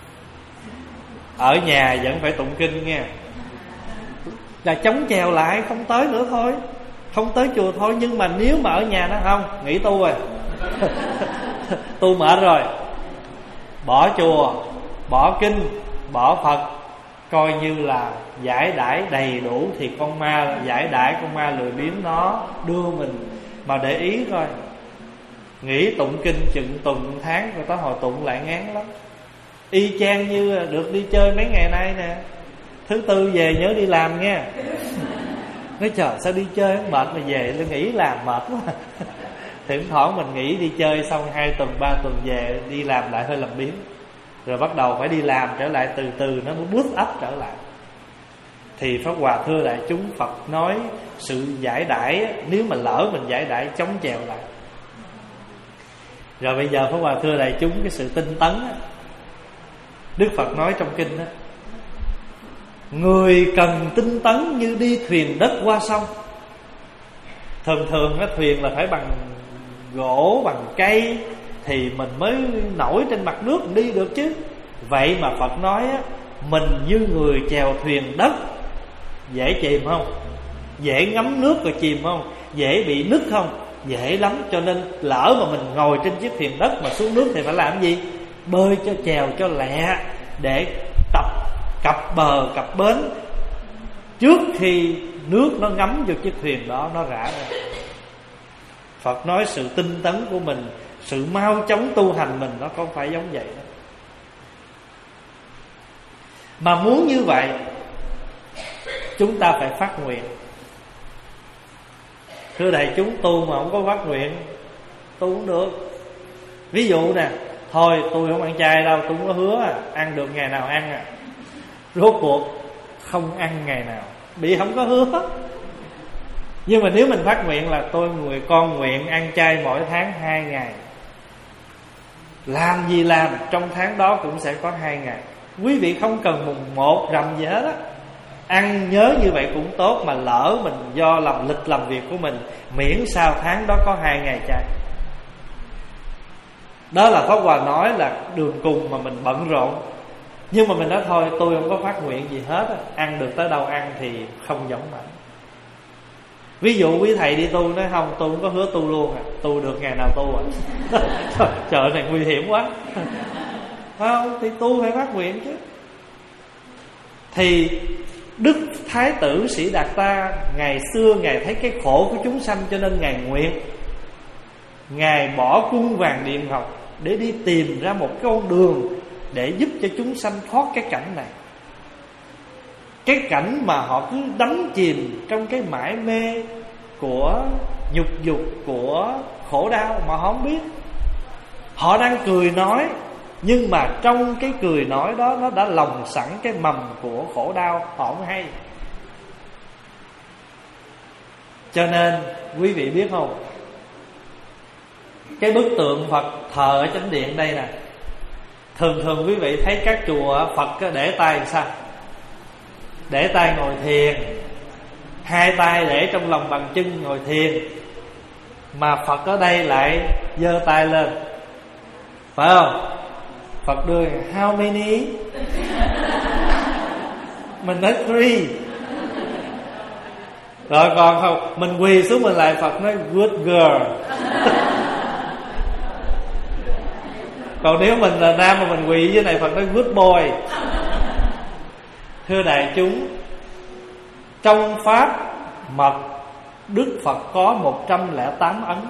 ở nhà vẫn phải tụng kinh nghe, là chống chèo lại, không tới nữa thôi, không tới chùa thôi. Nhưng mà nếu mà ở nhà nó không, nghỉ tu rồi. Tu mệt rồi, bỏ chùa, bỏ kinh, bỏ Phật, coi như là giải đãi đầy đủ, thì con ma giải đãi, con ma lười biếng nó đưa mình. Mà để ý coi, nghỉ tụng kinh chừng tuần tháng rồi tới hồi tụng lại ngán lắm. Y chang như được đi chơi mấy ngày nay nè, thứ tư về nhớ đi làm nghe. Nói trời sao đi chơi mệt mà về tôi nghỉ làm mệt quá. Thỉnh thoảng mình nghỉ đi chơi xong hai tuần ba tuần về đi làm lại hơi làm biếng, rồi bắt đầu phải đi làm trở lại, từ từ nó mới boost up trở lại. Thì Pháp Hòa thưa đại chúng, Phật nói sự giải đãi, nếu mà lỡ mình giải đãi chống chèo lại. Rồi bây giờ Pháp Hòa thưa đại chúng, cái sự tinh tấn á, Đức Phật nói trong kinh á, người cần tinh tấn như đi thuyền đất qua sông. Thường thường cái thuyền là phải bằng gỗ, bằng cây thì mình mới nổi trên mặt nước mình đi được chứ. Vậy mà Phật nói á, mình như người chèo thuyền đất, dễ chìm không? Dễ ngấm nước rồi chìm không? Dễ bị nứt không? Dễ lắm. Cho nên lỡ mà mình ngồi trên chiếc thuyền đất mà xuống nước thì phải làm gì? Bơi cho chèo cho lẹ, để tập cập bờ cập bến trước khi nước nó ngấm vô chiếc thuyền đó, nó rã ra. Phật nói sự tinh tấn của mình, sự mau chóng tu hành mình, nó không phải giống vậy đó. Mà muốn như vậy, chúng ta phải phát nguyện. Thưa đại chúng, tu mà không có phát nguyện, tu không được. Ví dụ nè, thôi tôi không ăn chay đâu, tôi không có hứa à, ăn được ngày nào ăn à. Rốt cuộc không ăn ngày nào, bị không có hứa. Nhưng mà nếu mình phát nguyện là tôi người con nguyện ăn chay mỗi tháng hai ngày, làm gì làm trong tháng đó cũng sẽ có hai ngày. Quý vị không cần mùng một rằm gì hết á, ăn nhớ như vậy cũng tốt. Mà lỡ mình do làm lịch làm việc của mình, miễn sao tháng đó có hai ngày chay. Đó là Pháp Hòa nói là đường cùng mà mình bận rộn. Nhưng mà mình nói thôi tôi không có phát nguyện gì hết á, ăn được tới đâu ăn thì không giống mạnh. Ví dụ quý thầy đi tu nói không, tôi không có hứa tu luôn à, tu được ngày nào tu à. Trời này nguy hiểm quá. Không, thì tu phải phát nguyện chứ. Thì Đức Thái tử Sĩ Đạt Ta ngày xưa Ngài thấy cái khổ của chúng sanh, cho nên Ngài nguyện, Ngài bỏ cung vàng điện ngọc để đi tìm ra một con đường để giúp cho chúng sanh thoát cái cảnh này. Cái cảnh mà họ cứ đắm chìm trong cái mải mê của nhục dục, của khổ đau mà họ không biết. Họ đang cười nói, nhưng mà trong cái cười nói đó nó đã lồng sẵn cái mầm của khổ đau, họ không hay. Cho nên quý vị biết không, cái bức tượng Phật thờ ở chánh điện đây nè, thường thường quý vị thấy các chùa Phật để tay sao? Để tay ngồi thiền, hai tay để trong lòng bàn chân ngồi thiền. Mà Phật ở đây lại giơ tay lên, phải không? Phật đưa how many? Mình nói three. Rồi còn không, mình quỳ xuống mình lại, Phật nói good girl. Còn nếu mình là nam mà mình quỳ dưới này, Phật nói good boy. Thưa đại chúng, trong pháp mật Đức Phật có một trăm lẻ tám ấn.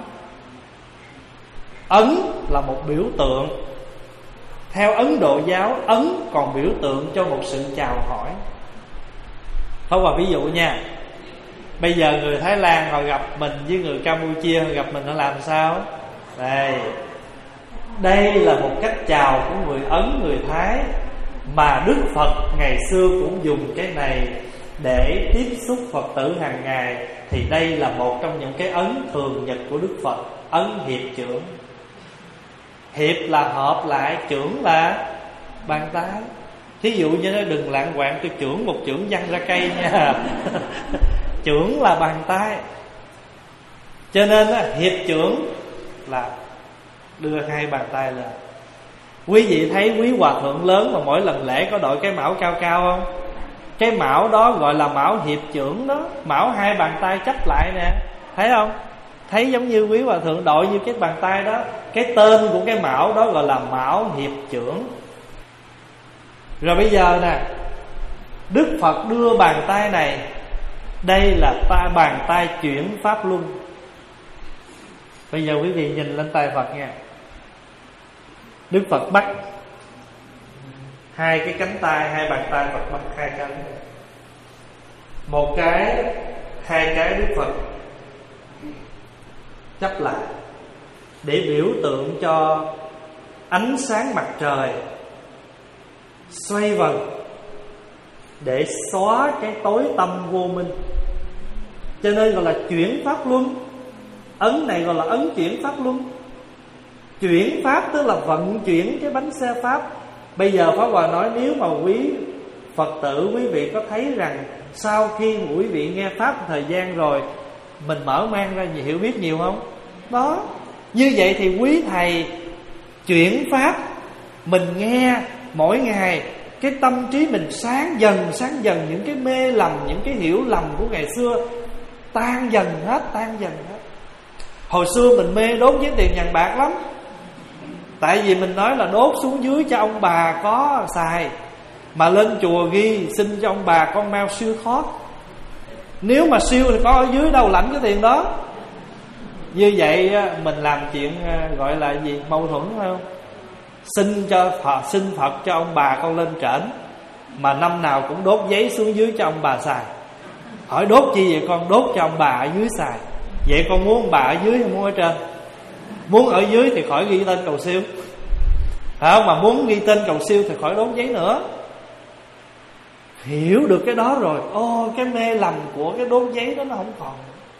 Ấn là một biểu tượng. Theo Ấn Độ giáo, ấn còn biểu tượng cho một sự chào hỏi. Không vào ví dụ nha. Bây giờ người Thái Lan họ gặp mình với người Campuchia họ gặp mình, nó làm sao? Đây. Đây là một cách chào của người Ấn, người Thái, mà Đức Phật ngày xưa cũng dùng cái này để tiếp xúc Phật tử hàng ngày. Thì đây là một trong những cái ấn thường nhật của Đức Phật, ấn hiệp chưởng. Hiệp là hợp lại, chưởng là bàn tay. Thí dụ như nó đừng lạng quạng tôi chưởng một chưởng văng ra cây nha. Chưởng là bàn tay. Cho nên hiệp chưởng là đưa hai bàn tay lên. Quý vị thấy quý hòa thượng lớn mà mỗi lần lễ có đội cái mão cao cao không? Cái mão đó gọi là mão hiệp chưởng đó. Mão hai bàn tay chắp lại nè, thấy không? Thấy giống như quý hòa thượng đội như cái bàn tay đó. Cái tên của cái mão đó gọi là mão hiệp chưởng. Rồi bây giờ nè, Đức Phật đưa bàn tay này, đây là ta bàn tay chuyển pháp luân. Bây giờ quý vị nhìn lên tay Phật nha. Đức Phật bắt hai cái cánh tay, hai bàn tay Phật bắt hai cánh. Một cái, hai cái Đức Phật chắp lại để biểu tượng cho ánh sáng mặt trời xoay vần để xóa cái tối tâm vô minh. Cho nên gọi là chuyển pháp luân. Ấn này gọi là ấn chuyển pháp luân. Chuyển pháp tức là vận chuyển cái bánh xe pháp. Bây giờ Pháp Hòa nói, nếu mà quý Phật tử, quý vị có thấy rằng sau khi quý vị nghe pháp một thời gian rồi, mình mở mang ra nhiều, hiểu biết nhiều không? Đó. Như vậy thì quý thầy chuyển pháp, mình nghe mỗi ngày, cái tâm trí mình sáng dần, sáng dần, những cái mê lầm, những cái hiểu lầm của ngày xưa tan dần hết, tan dần hết. Hồi xưa mình mê đốt với tiền vàng bạc lắm. Tại vì mình nói là đốt xuống dưới cho ông bà có xài, mà lên chùa ghi xin cho ông bà con mau siêu thoát. Nếu mà siêu thì có ở dưới đâu lãnh cái tiền đó. Như vậy mình làm chuyện gọi là gì? Mâu thuẫn phải không? Xin cho Phật, xin Phật cho ông bà con lên trển, mà năm nào cũng đốt giấy xuống dưới cho ông bà xài. Hỏi đốt chi vậy con? Đốt cho ông bà ở dưới xài. Vậy con muốn ông bà ở dưới hay muốn ở trên? Muốn ở dưới thì khỏi ghi tên cầu siêu, phải không? Mà muốn ghi tên cầu siêu thì khỏi đốt giấy nữa. Hiểu được cái đó rồi, ô cái mê lầm của cái đốt giấy đó nó không còn.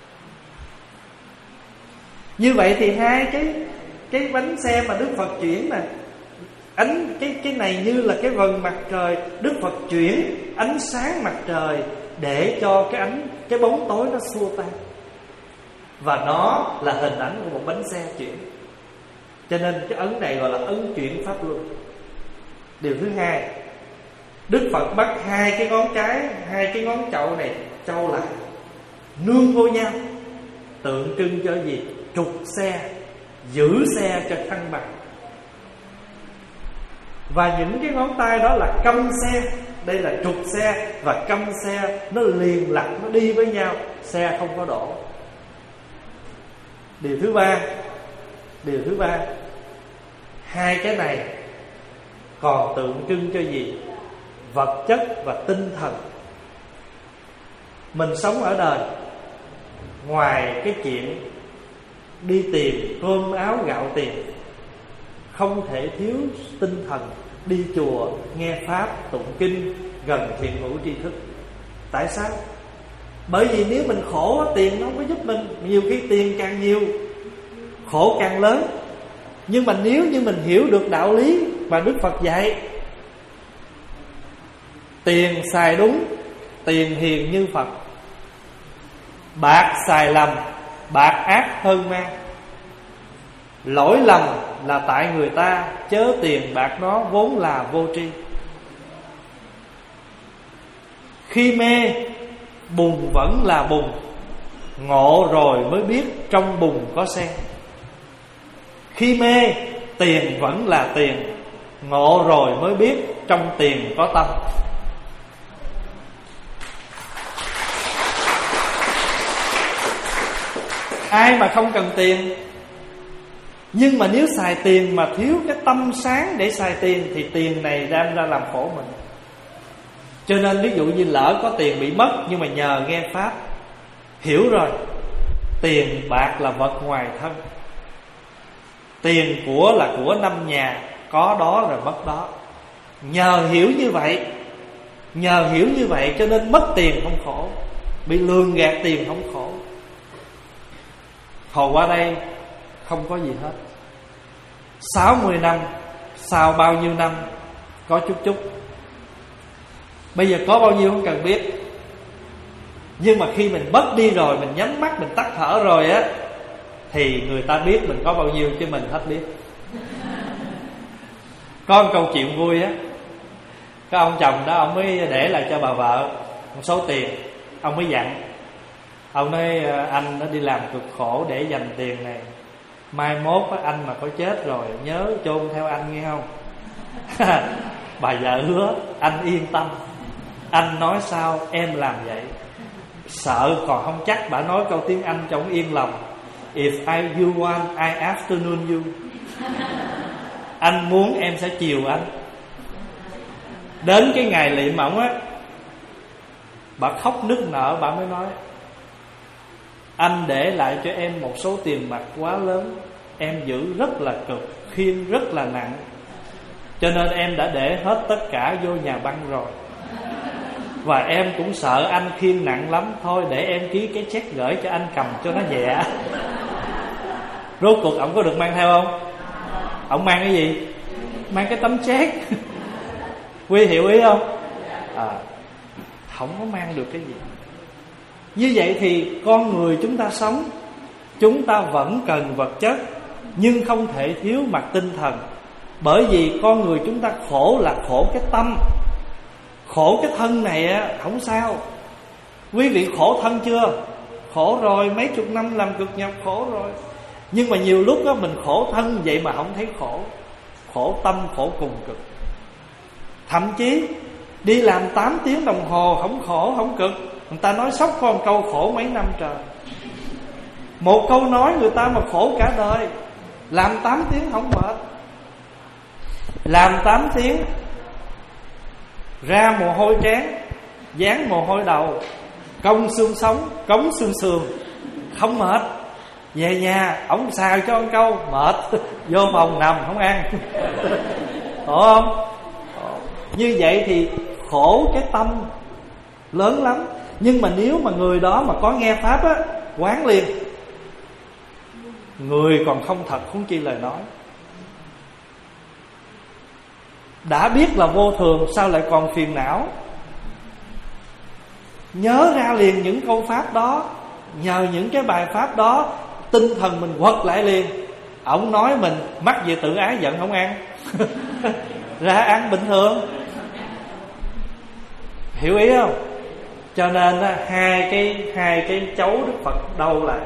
Như vậy thì hai cái cái bánh xe mà Đức Phật chuyển nè, ánh cái cái này như là cái vầng mặt trời. Đức Phật chuyển ánh sáng mặt trời để cho cái ánh cái bóng tối nó xua tan, và nó là hình ảnh của một bánh xe chuyển. Cho nên cái ấn này gọi là ấn chuyển pháp luân. Điều thứ hai, Đức Phật bắt hai cái ngón cái, hai cái ngón trậu này trâu lại, nương vô nhau, tượng trưng cho gì? Trục xe, giữ xe cho thăng bằng. Và những cái ngón tay đó là câm xe. Đây là trục xe và câm xe, nó liền lặng, nó đi với nhau, xe không có đổ. Điều thứ ba, điều thứ ba, hai cái này còn tượng trưng cho gì? Vật chất và tinh thần. Mình sống ở đời, ngoài cái chuyện đi tìm cơm áo gạo tiền, không thể thiếu tinh thần. Đi chùa, nghe pháp, tụng kinh, gần thiền hữu tri thức. Tại sao? Bởi vì nếu mình khổ, tiền nó không có giúp mình. Nhiều khi tiền càng nhiều, khổ càng lớn. Nhưng mà nếu như mình hiểu được đạo lý mà Đức Phật dạy, tiền xài đúng, tiền hiền như Phật. Bạc xài lầm, bạc ác hơn ma. Lỗi lầm là tại người ta, chớ tiền bạc nó vốn là vô tri. Khi mê, bùn vẫn là bùn, ngộ rồi mới biết trong bùn có sen. Khi mê, tiền vẫn là tiền, ngộ rồi mới biết trong tiền có tâm. Ai mà không cần tiền, nhưng mà nếu xài tiền mà thiếu cái tâm sáng để xài tiền thì tiền này đem ra làm khổ mình. Cho nên ví dụ như lỡ có tiền bị mất, nhưng mà nhờ nghe Pháp hiểu rồi, tiền bạc là vật ngoài thân, tiền của là của năm nhà, có đó rồi mất đó. Nhờ hiểu như vậy, nhờ hiểu như vậy cho nên mất tiền không khổ, bị lường gạt tiền không khổ. Hồi qua đây không có gì hết, sáu mươi năm, sau bao nhiêu năm có chút chút. Bây giờ có bao nhiêu không cần biết, nhưng mà khi mình mất đi rồi, mình nhắm mắt, mình tắt thở rồi á, thì người ta biết mình có bao nhiêu, chứ mình hết biết. Có một câu chuyện vui á, cái ông chồng đó ông mới để lại cho bà vợ một số tiền. Ông mới dặn, ông nói anh nó đi làm cực khổ để dành tiền này, mai mốt anh mà có chết rồi nhớ chôn theo anh nghe không? Bà vợ hứa, anh yên tâm, anh nói sao em làm vậy. Sợ còn không chắc, bà nói câu tiếng Anh cho ông yên lòng: If I you want, I afternoon you. Anh muốn em sẽ chiều anh. Đến cái ngày liệm ổng á, bà khóc nức nở, bà mới nói: anh để lại cho em một số tiền mặt quá lớn, em giữ rất là cực, khiêng rất là nặng, cho nên em đã để hết tất cả vô nhà băng rồi. Và em cũng sợ anh khiêng nặng lắm, thôi để em ký cái check gửi cho anh cầm cho nó nhẹ. Rốt cuộc ổng có được mang theo không? Ổng mang cái gì? Mang cái tấm check. Quy hiểu ý không? À, không có mang được cái gì. Như vậy thì con người chúng ta sống, chúng ta vẫn cần vật chất, nhưng không thể thiếu mặt tinh thần. Bởi vì con người chúng ta khổ là khổ cái tâm. Khổ cái thân này á, không sao. Quý vị khổ thân chưa? Khổ rồi, mấy chục năm làm cực nhọc khổ rồi. Nhưng mà nhiều lúc á, mình khổ thân vậy mà không thấy khổ. Khổ tâm, khổ cùng cực. Thậm chí đi làm tám tiếng đồng hồ không khổ, không cực. Người ta nói sốc có một câu khổ mấy năm trời. Một câu nói người ta mà khổ cả đời. Làm tám tiếng không mệt, làm tám tiếng ra mồ hôi trán, dán mồ hôi đầu, cong xương sống, cống xương sườn, không mệt. Về nhà ổng xào cho một câu mệt, vô phòng nằm không ăn. Khổ không? Như vậy thì khổ cái tâm lớn lắm. Nhưng mà nếu mà người đó mà có nghe Pháp á, quán liền. Người còn không thật huống chi lời nói. Đã biết là vô thường, sao lại còn phiền não? Nhớ ra liền những câu Pháp đó. Nhờ những cái bài Pháp đó, tinh thần mình quật lại liền. Ổng nói mình mắc về tự ái giận không ăn. Ra ăn bình thường. Hiểu ý không? Cho nên hai cái hai cái chấu Đức Phật đâu lại.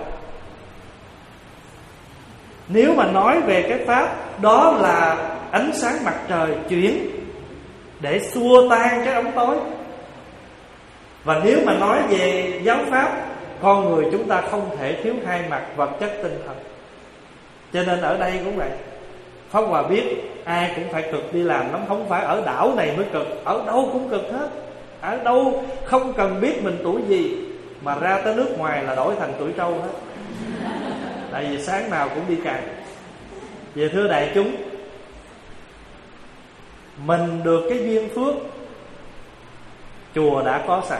Nếu mà nói về cái Pháp, đó là ánh sáng mặt trời chuyển để xua tan cái ống tối. Và nếu mà nói về giáo Pháp, con người chúng ta không thể thiếu hai mặt, vật chất tinh thần. Cho nên ở đây cũng vậy. Pháp Hòa biết ai cũng phải cực đi làm lắm. Không phải ở đảo này mới cực, ở đâu cũng cực hết. Ở đâu không cần biết mình tuổi gì, mà ra tới nước ngoài là đổi thành tuổi trâu hết. Tại vì sáng nào cũng đi cày. Về thưa đại chúng, mình được cái duyên phước, chùa đã có sẵn,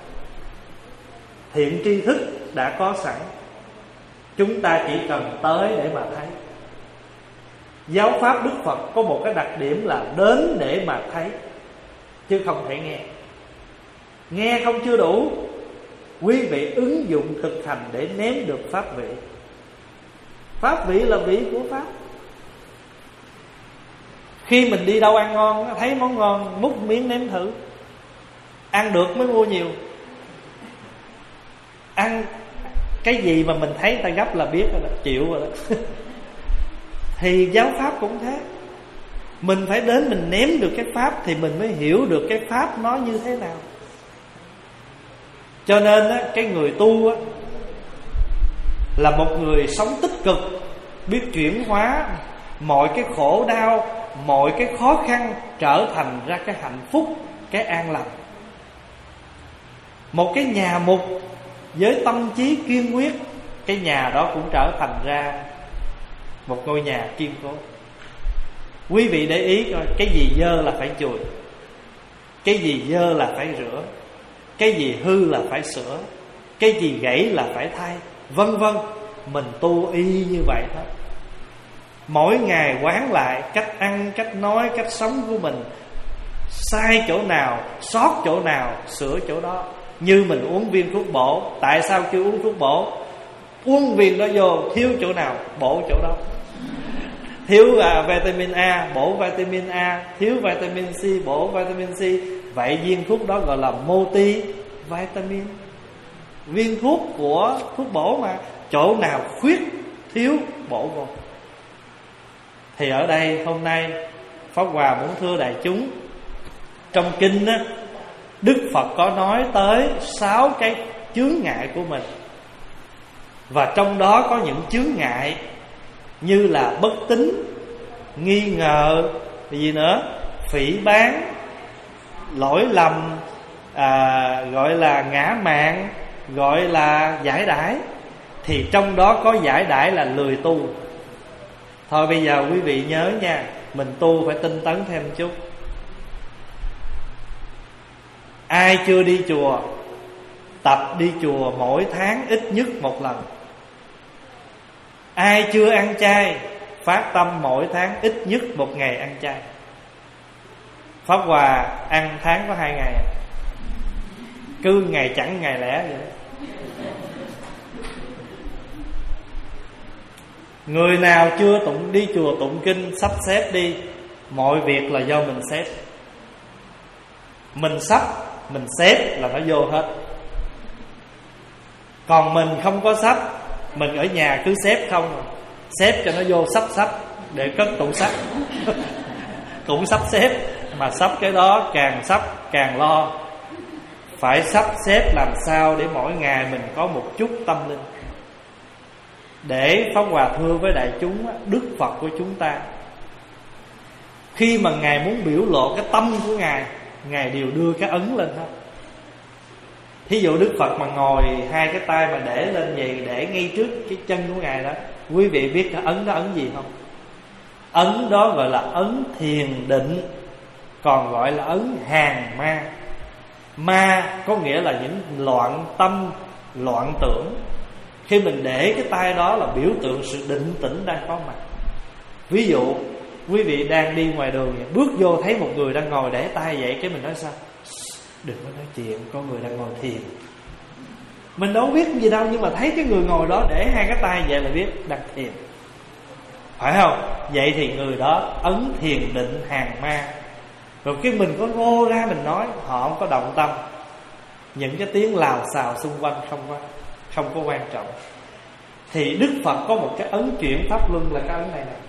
thiện tri thức đã có sẵn. Chúng ta chỉ cần tới để mà thấy. Giáo Pháp Đức Phật có một cái đặc điểm là đến để mà thấy, chứ không thể nghe. Nghe không chưa đủ, quý vị ứng dụng thực hành để nếm được pháp vị. Pháp vị là vị của Pháp. Khi mình đi đâu ăn ngon, thấy món ngon múc miếng nếm thử, ăn được mới mua nhiều. Ăn cái gì mà mình thấy ta gấp là biết rồi đó, chịu rồi đó. Thì giáo pháp cũng thế. Mình phải đến mình nếm được cái pháp thì mình mới hiểu được cái pháp nó như thế nào. Cho nên á, cái người tu á, là một người sống tích cực, biết chuyển hóa mọi cái khổ đau, mọi cái khó khăn trở thành ra cái hạnh phúc, cái an lành. Một cái nhà mục với tâm trí kiên quyết, cái nhà đó cũng trở thành ra một ngôi nhà kiên cố. Quý vị để ý coi, cái gì dơ là phải chùi, cái gì dơ là phải rửa, cái gì hư là phải sửa, cái gì gãy là phải thay, vân vân. Mình tu y như vậy thôi. Mỗi ngày quán lại cách ăn, cách nói, cách sống của mình, sai chỗ nào, sót chỗ nào, sửa chỗ đó. Như mình uống viên thuốc bổ, tại sao chưa uống thuốc bổ? Uống viên đó vô, thiếu chỗ nào, bổ chỗ đó. Thiếu à, vitamin A, bổ vitamin A. Thiếu vitamin C, bổ vitamin C. Vậy viên thuốc đó gọi là multivitamin, viên thuốc của thuốc bổ mà. Chỗ nào khuyết, thiếu, bổ vô. Thì ở đây hôm nay Pháp Hòa muốn thưa đại chúng, trong kinh á, Đức Phật có nói tới sáu cái chướng ngại của mình. Và trong đó có những chướng ngại như là bất tín, nghi ngờ, gì nữa, phỉ báng, lỗi lầm, à, gọi là ngã mạn, gọi là giải đãi. Thì trong đó có giải đãi là lười tu. Thôi bây giờ quý vị nhớ nha, mình tu phải tinh tấn thêm chút. Ai chưa đi chùa, tập đi chùa mỗi tháng ít nhất một lần. Ai chưa ăn chay, phát tâm mỗi tháng ít nhất một ngày ăn chay. Pháp Hòa ăn tháng có hai ngày, cứ ngày chẳng ngày lẻ vậy đó. Người nào chưa tụng đi chùa tụng kinh, sắp xếp đi. Mọi việc là do mình xếp. Mình sắp, mình xếp là nó vô hết. Còn mình không có sắp, mình ở nhà cứ xếp không, xếp cho nó vô sắp sắp để cất tủ sách. Cũng sắp xếp, mà sắp cái đó càng sắp càng lo. Phải sắp xếp làm sao để mỗi ngày mình có một chút tâm linh. Để Pháp Hòa thưa với đại chúng, Đức Phật của chúng ta, khi mà Ngài muốn biểu lộ cái tâm của Ngài, Ngài đều đưa cái ấn lên hết. Thí dụ Đức Phật mà ngồi hai cái tay mà để lên vậy, để ngay trước cái chân của Ngài đó, quý vị biết cái ấn đó ấn gì không? Ấn đó gọi là ấn thiền định, còn gọi là ấn hàng ma. Ma có nghĩa là những loạn tâm, loạn tưởng. Khi mình để cái tay đó là biểu tượng sự định tĩnh đang có mặt. Ví dụ quý vị đang đi ngoài đường, bước vô thấy một người đang ngồi để tay vậy, cái mình nói sao? Đừng có nói chuyện, có người đang ngồi thiền. Mình đâu biết gì đâu, nhưng mà thấy cái người ngồi đó để hai cái tay vậy là biết đang thiền, phải không? Vậy thì người đó ấn thiền định hàng ma. Rồi cái mình có ngô ra mình nói, họ không có động tâm. Những cái tiếng lào xào xung quanh không có, không có quan trọng. Thì Đức Phật có một cái ấn chuyển pháp luân là cái ấn này này.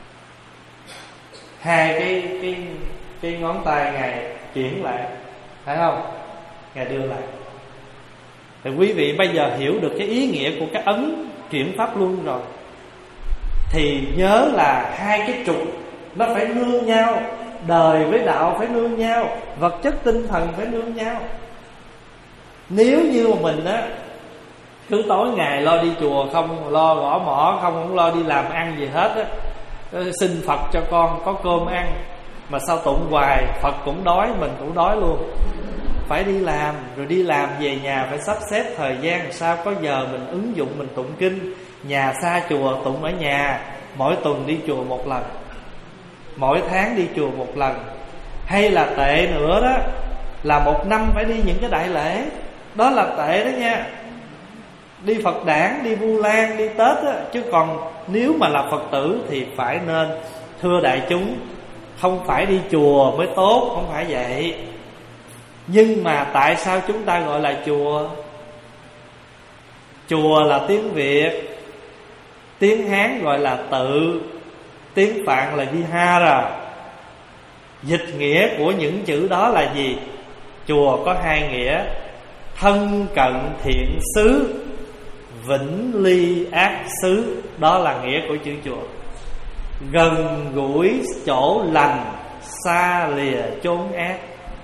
Hai cái cái cái ngón tay Ngài chuyển lại, phải không? Ngài đưa lại. Thì quý vị bây giờ hiểu được cái ý nghĩa của cái ấn chuyển pháp luân rồi. Thì nhớ là hai cái trục nó phải nương nhau. Đời với đạo phải nương nhau, vật chất tinh thần phải nương nhau. Nếu như mà mình á cứ tối ngày lo đi chùa, không lo gõ mỏ, không không lo đi làm ăn gì hết á, xin Phật cho con có cơm ăn, mà sao tụng hoài, Phật cũng đói, mình cũng đói luôn. Phải đi làm, rồi đi làm về nhà phải sắp xếp thời gian làm sao có giờ mình ứng dụng mình tụng kinh. Nhà xa chùa tụng ở nhà, mỗi tuần đi chùa một lần, mỗi tháng đi chùa một lần. Hay là tệ nữa đó là một năm phải đi những cái đại lễ. Đó là tệ đó nha. Đi Phật đản, đi Vu Lan, đi Tết á. Chứ còn nếu mà là Phật tử thì phải nên, thưa đại chúng, Không phải đi chùa mới tốt, không phải vậy. Nhưng mà tại sao chúng ta gọi là chùa? Chùa là tiếng Việt, tiếng Hán gọi là tự, tiếng Phạn là vihara. Dịch nghĩa của những chữ đó là gì? Chùa có hai nghĩa: thân cận thiện xứ, vĩnh ly ác xứ. Đó là nghĩa của chữ chùa. Gần gũi chỗ lành, xa lìa chốn ác.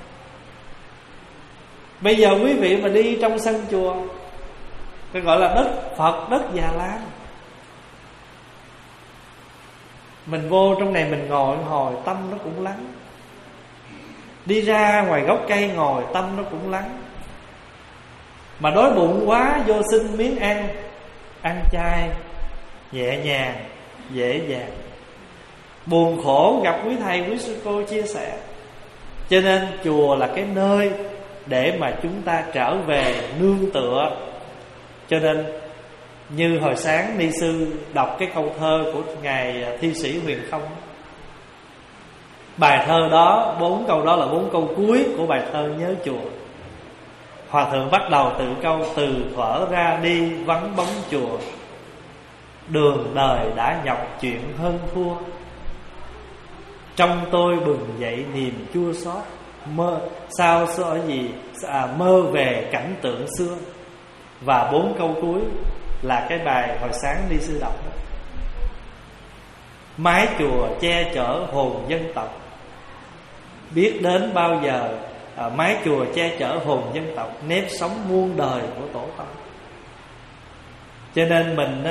Bây giờ quý vị mà đi trong sân chùa, cái gọi là đất Phật, đất Già Lam, mình vô trong này mình ngồi hồi tâm nó cũng lắng. Đi ra ngoài gốc cây ngồi tâm nó cũng lắng. Mà đói bụng quá vô xin miếng ăn, ăn chay nhẹ nhàng, dễ dàng. Buồn khổ gặp quý thầy quý sư cô chia sẻ. Cho nên chùa là cái nơi để mà chúng ta trở về nương tựa. Cho nên như hồi sáng ni sư đọc cái câu thơ của ngài thi sĩ Huyền Không. Bài thơ đó, bốn câu đó là bốn câu cuối của bài thơ Nhớ Chùa. Hòa thượng bắt đầu tự câu: từ thuở ra đi vắng bóng chùa, đường đời đã nhọc chuyện hơn thua. Trong tôi bừng dậy niềm chua xót, mơ sao sợ gì à, mơ về cảnh tượng xưa. Và bốn câu cuối là cái bài hồi sáng đi sư đọc đó. Mái chùa che chở hồn dân tộc, biết đến bao giờ à, mái chùa che chở hồn dân tộc, nếp sống muôn đời của tổ tông. Cho nên mình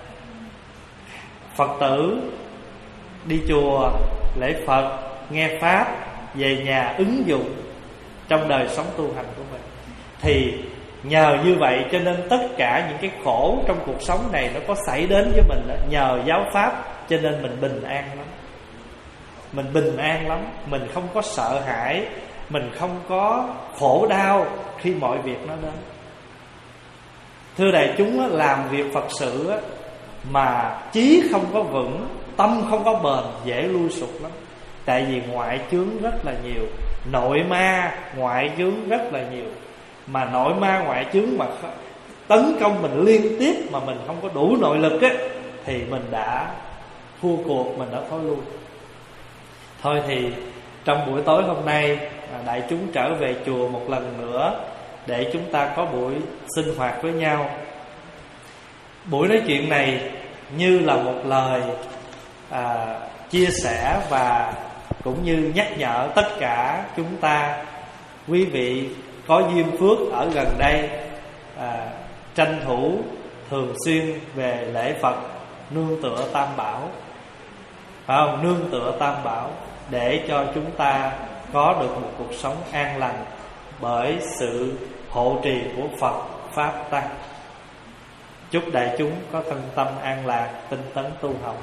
Phật tử đi chùa lễ Phật, nghe Pháp, về nhà ứng dụng trong đời sống tu hành của mình. Thì nhờ như vậy cho nên tất cả những cái khổ trong cuộc sống này nó có xảy đến với mình đó, nhờ giáo Pháp cho nên mình bình an lắm. Mình bình an lắm, mình không có sợ hãi, mình không có khổ đau khi mọi việc nó đến. Thưa đại chúng, làm việc Phật sự mà chí không có vững, tâm không có bền, dễ lui sụp lắm. Tại vì ngoại chướng rất là nhiều, nội ma ngoại chướng rất là nhiều. Mà nội ma ngoại chướng mà tấn công mình liên tiếp mà mình không có đủ nội lực á, thì mình đã thua cuộc, mình đã thối lui. Thôi thì trong buổi tối hôm nay, đại chúng trở về chùa một lần nữa để chúng ta có buổi sinh hoạt với nhau. Buổi nói chuyện này như là một lời à, chia sẻ và cũng như nhắc nhở tất cả chúng ta, quý vị có duyên phước ở gần đây, à, tranh thủ thường xuyên về lễ Phật, nương tựa Tam Bảo, phải không? Nương tựa Tam Bảo để cho chúng ta có được một cuộc sống an lành bởi sự hộ trì của Phật Pháp Tăng. Chúc đại chúng có thân tâm an lạc, tinh tấn tu học.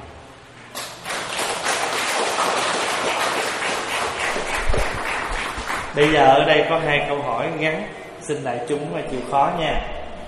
Bây giờ ở đây có hai câu hỏi ngắn, xin đại chúng mà chịu khó nha.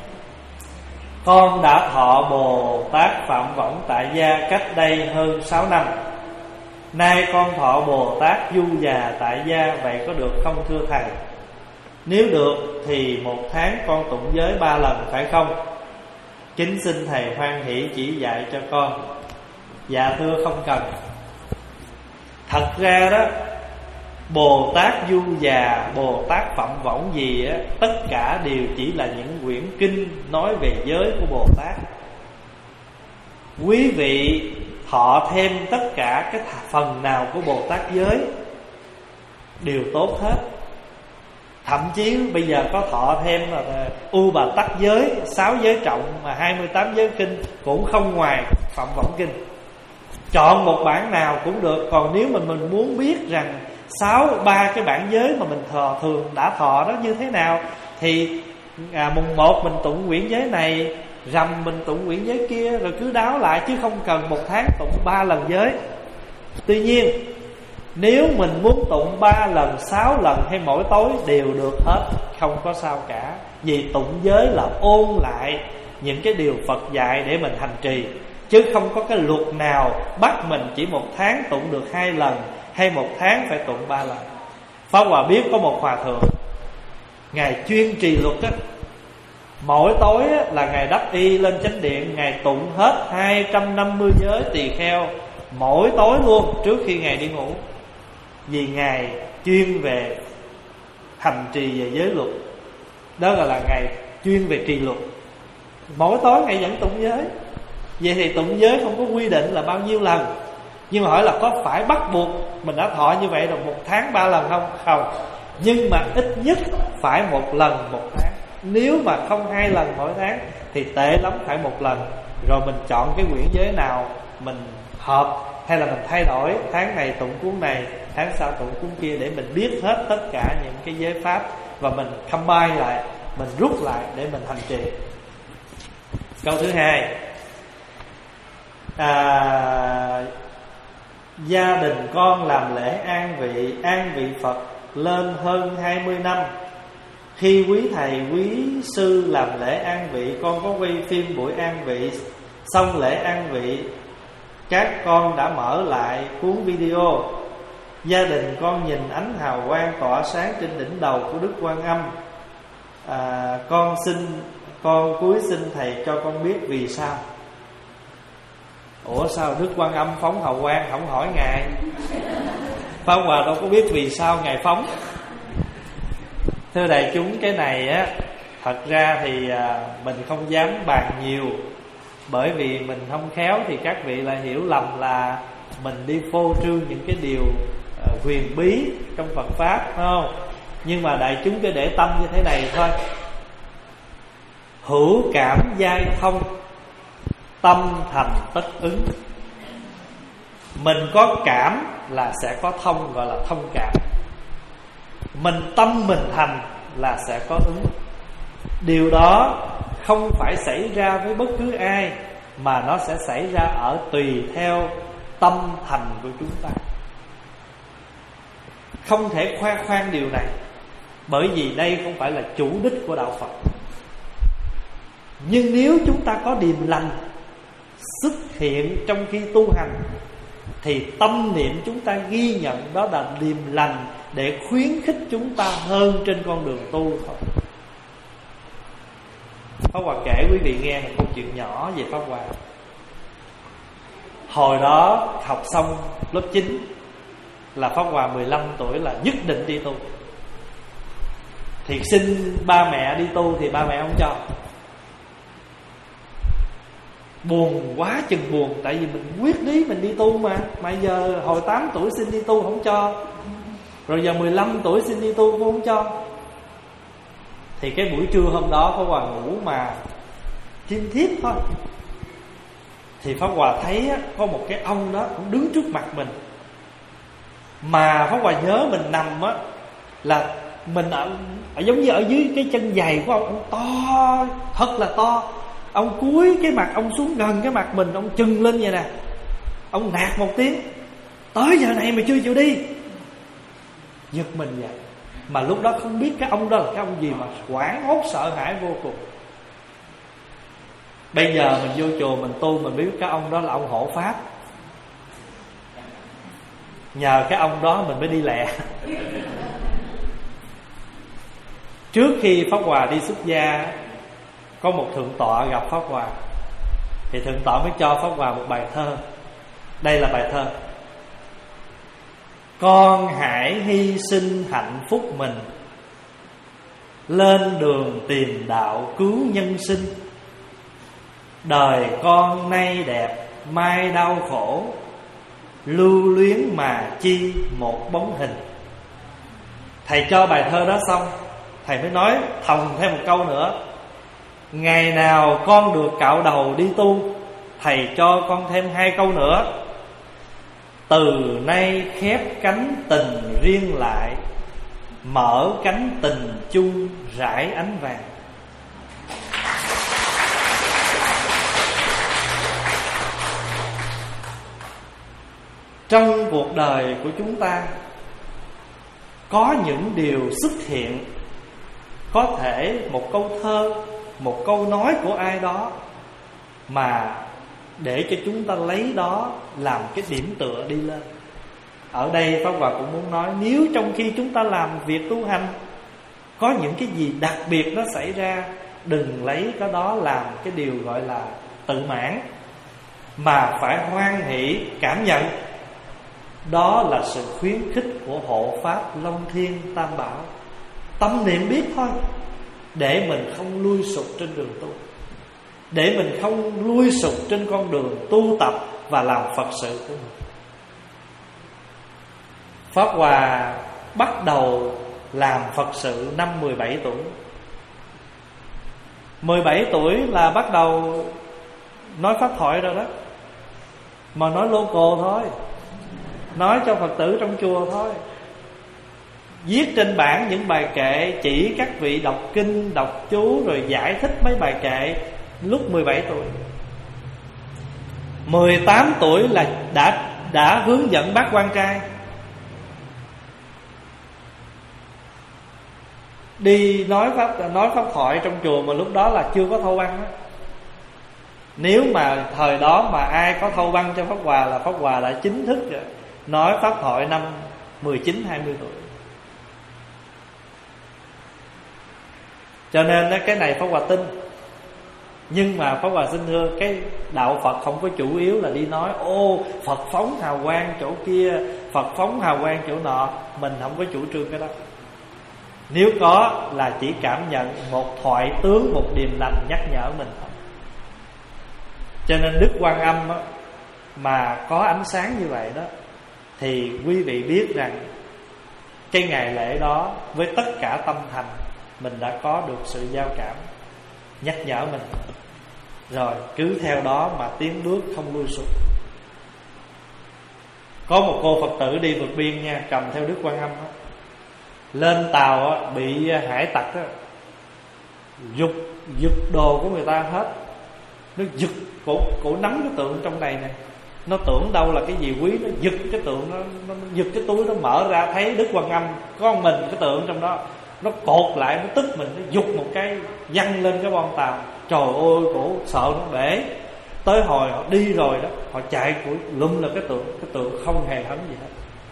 Con đã thọ Bồ Tát Phạm Võng tại gia cách đây hơn sáu năm. Nay con thọ Bồ Tát Du Già tại gia, vậy có được không thưa thầy? Nếu được thì một tháng con tụng giới ba lần phải không? Kính xin thầy hoan hỷ chỉ dạy cho con. Dạ thưa không cần. Thật ra đó, Bồ Tát Du Già, Bồ Tát Phạm Võng gì á, tất cả đều chỉ là những quyển kinh nói về giới của Bồ Tát. Quý vị thọ thêm tất cả cái phần nào của Bồ Tát giới đều tốt hết. Thậm chí bây giờ có thọ thêm là U Bà Tắc giới, sáu giới trọng mà hai mươi tám giới kinh cũng không ngoài Phạm Võng kinh. Chọn một bản nào cũng được. Còn nếu mà mình muốn biết rằng sáu ba cái bản giới mà mình thọ thường đã thọ đó như thế nào, thì à, mùng một mình tụng quyển giới này, rằm mình tụng quyển giới kia, rồi cứ đáo lại, chứ không cần một tháng tụng ba lần giới. Tuy nhiên nếu mình muốn tụng ba lần, sáu lần hay mỗi tối đều được hết, không có sao cả. Vì tụng giới là ôn lại những cái điều Phật dạy để mình hành trì, chứ không có cái luật nào bắt mình chỉ một tháng tụng được hai lần hay một tháng phải tụng ba lần. Pháp Hòa biết có một hòa thượng, ngài chuyên trì luật á, mỗi tối á, là ngài đắp y lên chánh điện, ngài tụng hết hai trăm năm mươi giới tỳ kheo mỗi tối luôn trước khi ngài đi ngủ. Vì ngài chuyên về hành trì về giới luật, đó là, là ngài chuyên về trì luật. Mỗi tối ngài vẫn tụng giới. Vậy thì tụng giới không có quy định là bao nhiêu lần, nhưng mà hỏi là có phải bắt buộc mình đã thọ như vậy rồi một tháng ba lần không? Không. Nhưng mà ít nhất phải một lần một tháng. Nếu mà không hai lần mỗi tháng thì tệ lắm phải một lần. Rồi mình chọn cái quyển giới nào mình hợp, hay là mình thay đổi, tháng này tụng cuốn này, tháng sau tụng cuốn kia, để mình biết hết tất cả những cái giới pháp, và mình combine lại, mình rút lại để mình hành trì. Câu thứ hai, à, gia đình con làm lễ an vị an vị Phật lên hơn hai mươi năm. Khi quý thầy quý sư làm lễ an vị, con có quay phim buổi an vị. Xong lễ an vị, các con đã mở lại cuốn video. Gia đình con nhìn ánh hào quang tỏa sáng trên đỉnh đầu của Đức Quan Âm. à, Con xin Con cúi xin thầy cho con biết vì sao. Ủa sao Đức Quan Âm phóng hào quang không hỏi ngài? Pháp Hòa đâu có biết vì sao ngài phóng. Thưa đại chúng, cái này á, thật ra thì à, mình không dám bàn nhiều, bởi vì mình không khéo thì các vị lại hiểu lầm là mình đi phô trương những cái điều uh, huyền bí trong Phật Pháp, phải không? Nhưng mà đại chúng cứ để tâm như thế này thôi. Hữu cảm giai thông, tâm thành tất ứng. Mình có cảm là sẽ có thông, gọi là thông cảm. Mình tâm mình thành là sẽ có ứng. Điều đó không phải xảy ra với bất cứ ai, mà nó sẽ xảy ra ở tùy theo tâm thành của chúng ta. Không thể khoe khoang điều này, bởi vì đây không phải là chủ đích của đạo Phật. Nhưng nếu chúng ta có điềm lành xuất hiện trong khi tu hành, thì tâm niệm chúng ta ghi nhận đó là điềm lành để khuyến khích chúng ta hơn trên con đường tu thôi. Pháp Hòa kể quý vị nghe một câu chuyện nhỏ về Pháp Hòa. Hồi đó học xong lớp chín là Pháp Hòa mười lăm tuổi là nhất định đi tu. Thì xin ba mẹ đi tu thì ba mẹ không cho. Buồn quá chừng buồn, tại vì mình quyết lý mình đi tu mà. Mà giờ hồi tám tuổi xin đi tu không cho, rồi giờ mười lăm tuổi xin đi tu cũng không cho. Thì cái buổi trưa hôm đó Pháp Hòa ngủ mà chim thiếp thôi. Thì Pháp Hòa thấy á, có một cái ông đó cũng đứng trước mặt mình. Mà Pháp Hòa nhớ mình nằm á, là mình ở, ở giống như ở dưới cái chân giày của ông. Ông to, thật là to. Ông cúi cái mặt ông xuống gần cái mặt mình, ông chừng lên vậy nè. Ông nạt một tiếng: tới giờ này mà chưa chịu đi. Giật mình vậy. Mà lúc đó không biết cái ông đó là cái ông gì, mà hoảng hốt sợ hãi vô cùng. Bây giờ mình vô chùa mình tu, mình biết cái ông đó là ông hộ pháp. Nhờ cái ông đó mình mới đi lẹ. Trước khi Pháp Hòa đi xuất gia, có một thượng tọa gặp Pháp Hòa. Thì thượng tọa mới cho Pháp Hòa một bài thơ. Đây là bài thơ: con hãy hy sinh hạnh phúc mình, lên đường tìm đạo cứu nhân sinh. Đời con nay đẹp mai đau khổ, lưu luyến mà chi một bóng hình. Thầy cho bài thơ đó xong, thầy mới nói thòng thêm một câu nữa: ngày nào con được cạo đầu đi tu, thầy cho con thêm hai câu nữa: từ nay khép cánh tình riêng lại, mở cánh tình chung rải ánh vàng. Trong cuộc đời của chúng ta có những điều xuất hiện, có thể một câu thơ, một câu nói của ai đó, mà để cho chúng ta lấy đó làm cái điểm tựa đi lên. Ở đây Pháp Hòa cũng muốn nói, nếu trong khi chúng ta làm việc tu hành có những cái gì đặc biệt nó xảy ra, đừng lấy cái đó làm cái điều gọi là tự mãn, mà phải hoan hỷ cảm nhận đó là sự khuyến khích của hộ pháp Long Thiên Tam Bảo. Tâm niệm biết thôi, để mình không lui sụp trên đường tu, để mình không lui sụp trên con đường tu tập và làm Phật sự của mình. Pháp Hòa bắt đầu làm Phật sự năm mười bảy tuổi. mười bảy tuổi là bắt đầu nói pháp thoại rồi đó. Mà nói local thôi, nói cho Phật tử trong chùa thôi, viết trên bảng những bài kệ, chỉ các vị đọc kinh, đọc chú, rồi giải thích mấy bài kệ. Lúc mười bảy tuổi. Mười tám tuổi là đã, đã hướng dẫn bác quan trai đi nói pháp, nói pháp thoại trong chùa, mà lúc đó là chưa có thâu băng đó. Nếu mà thời đó mà ai có thâu băng cho Pháp Hòa là Pháp Hòa đã chính thức rồi, nói pháp thoại năm mười chín hai mươi tuổi. Cho nên cái này Pháp Hòa tin. Nhưng mà Pháp Hòa xin thưa, cái đạo Phật không có chủ yếu là đi nói ô Phật phóng hào quang chỗ kia, Phật phóng hào quang chỗ nọ. Mình không có chủ trương cái đó. Nếu có là chỉ cảm nhận một thoại tướng, một điềm lành nhắc nhở mình thôi. Cho nên Đức Quan Âm đó, mà có ánh sáng như vậy đó, thì quý vị biết rằng cái ngày lễ đó với tất cả tâm thành mình đã có được sự giao cảm, nhắc nhở mình, rồi cứ theo đó mà tiến bước không lui sụp. Có một cô Phật tử đi vượt biên nha, cầm theo Đức Quan Âm đó, lên tàu á, bị hải tặc á, giật giật đồ của người ta hết. Nó giật cổ, cổ nắm cái tượng trong này này, nó tưởng đâu là cái gì quý, nó giật cái tượng, nó, nó giật cái túi, nó mở ra thấy Đức Quan Âm có mình cái tượng trong đó. Nó cột lại, nó tức mình, nó giục một cái văng lên cái bon tàu. Trời ơi, cổ sợ nó bể. Tới hồi họ đi rồi đó, họ chạy của lùm là cái tượng, cái tượng không hề hấn gì hết.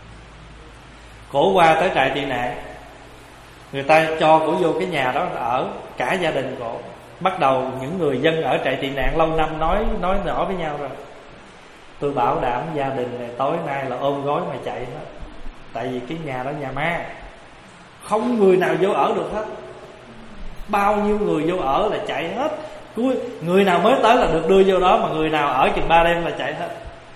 Cổ qua tới trại tị nạn, người ta cho cổ vô cái nhà đó ở, cả gia đình cổ. Bắt đầu những người dân ở trại tị nạn lâu năm nói nói nhỏ với nhau rồi, tôi bảo đảm gia đình này tối nay là ôm gối mà chạy hết. Tại vì cái nhà đó nhà ma, không người nào vô ở được hết. Bao nhiêu người vô ở là chạy hết. Người nào mới tới là được đưa vô đó, mà người nào ở chừng ba đêm là chạy hết.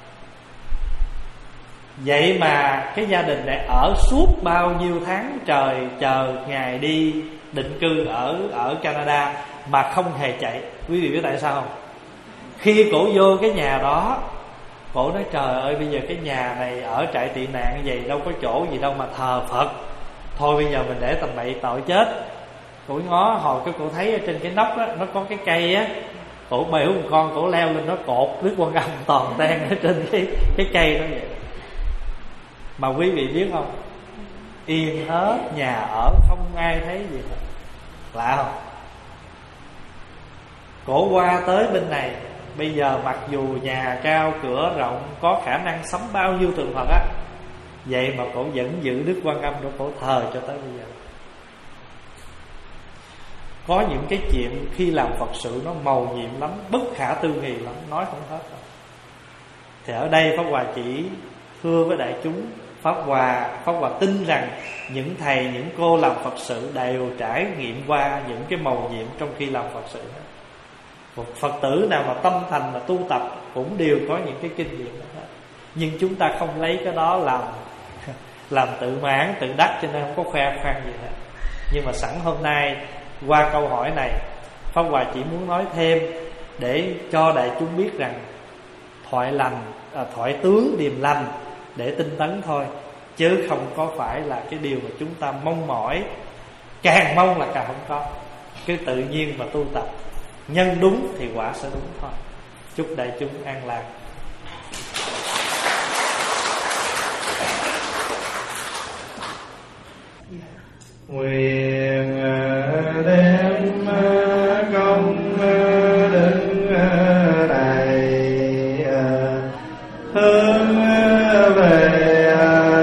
Vậy mà cái gia đình này ở suốt bao nhiêu tháng trời chờ ngày đi định cư ở ở Canada mà không hề chạy. Quý vị biết tại sao không? Khi cổ vô cái nhà đó, cổ nói trời ơi, bây giờ cái nhà này ở trại tị nạn như vậy đâu có chỗ gì đâu mà thờ Phật. Thôi bây giờ mình để tầm bậy tội chết. Cổ ngó hồi cái cổ thấy ở trên cái nóc á, nó có cái cây á, cổ bèo một con, cổ leo lên nó cột Đức Quan Âm toàn ten ở trên cái cái cây đó vậy. Mà quý vị biết không, yên hết, nhà ở không ai thấy gì hết. Lạ không? Cổ qua tới bên này, bây giờ mặc dù nhà cao cửa rộng, có khả năng sắm bao nhiêu tượng Phật á, vậy mà cổ vẫn giữ Đức Quan Âm để cổ thờ cho tới bây giờ. Có những cái chuyện khi làm Phật sự nó màu nhiệm lắm, bất khả tư nghị lắm, nói không hết đâu. Thì ở đây Pháp Hòa chỉ thưa với đại chúng, Pháp Hòa Pháp Hòa tin rằng những thầy, những cô làm Phật sự đều trải nghiệm qua những cái màu nhiệm trong khi làm Phật sự. Một Phật tử nào mà tâm thành mà tu tập cũng đều có những cái kinh nghiệm đó hết. Nhưng chúng ta không lấy cái đó làm làm tự mãn, tự đắc, cho nên không có khoe khoang gì hết. Nhưng mà sẵn hôm nay qua câu hỏi này, Pháp Hòa chỉ muốn nói thêm để cho đại chúng biết rằng thoại lành, à, thoại tướng điềm lành để tinh tấn thôi, chứ không có phải là cái điều mà chúng ta mong mỏi. Càng mong là càng không có. Cứ tự nhiên mà tu tập, nhân đúng thì quả sẽ đúng thôi. Chúc đại chúng an lạc. Nguyện đem công đức này hướng về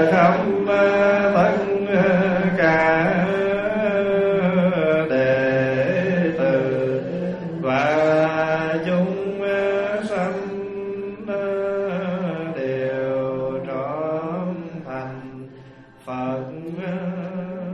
Phật.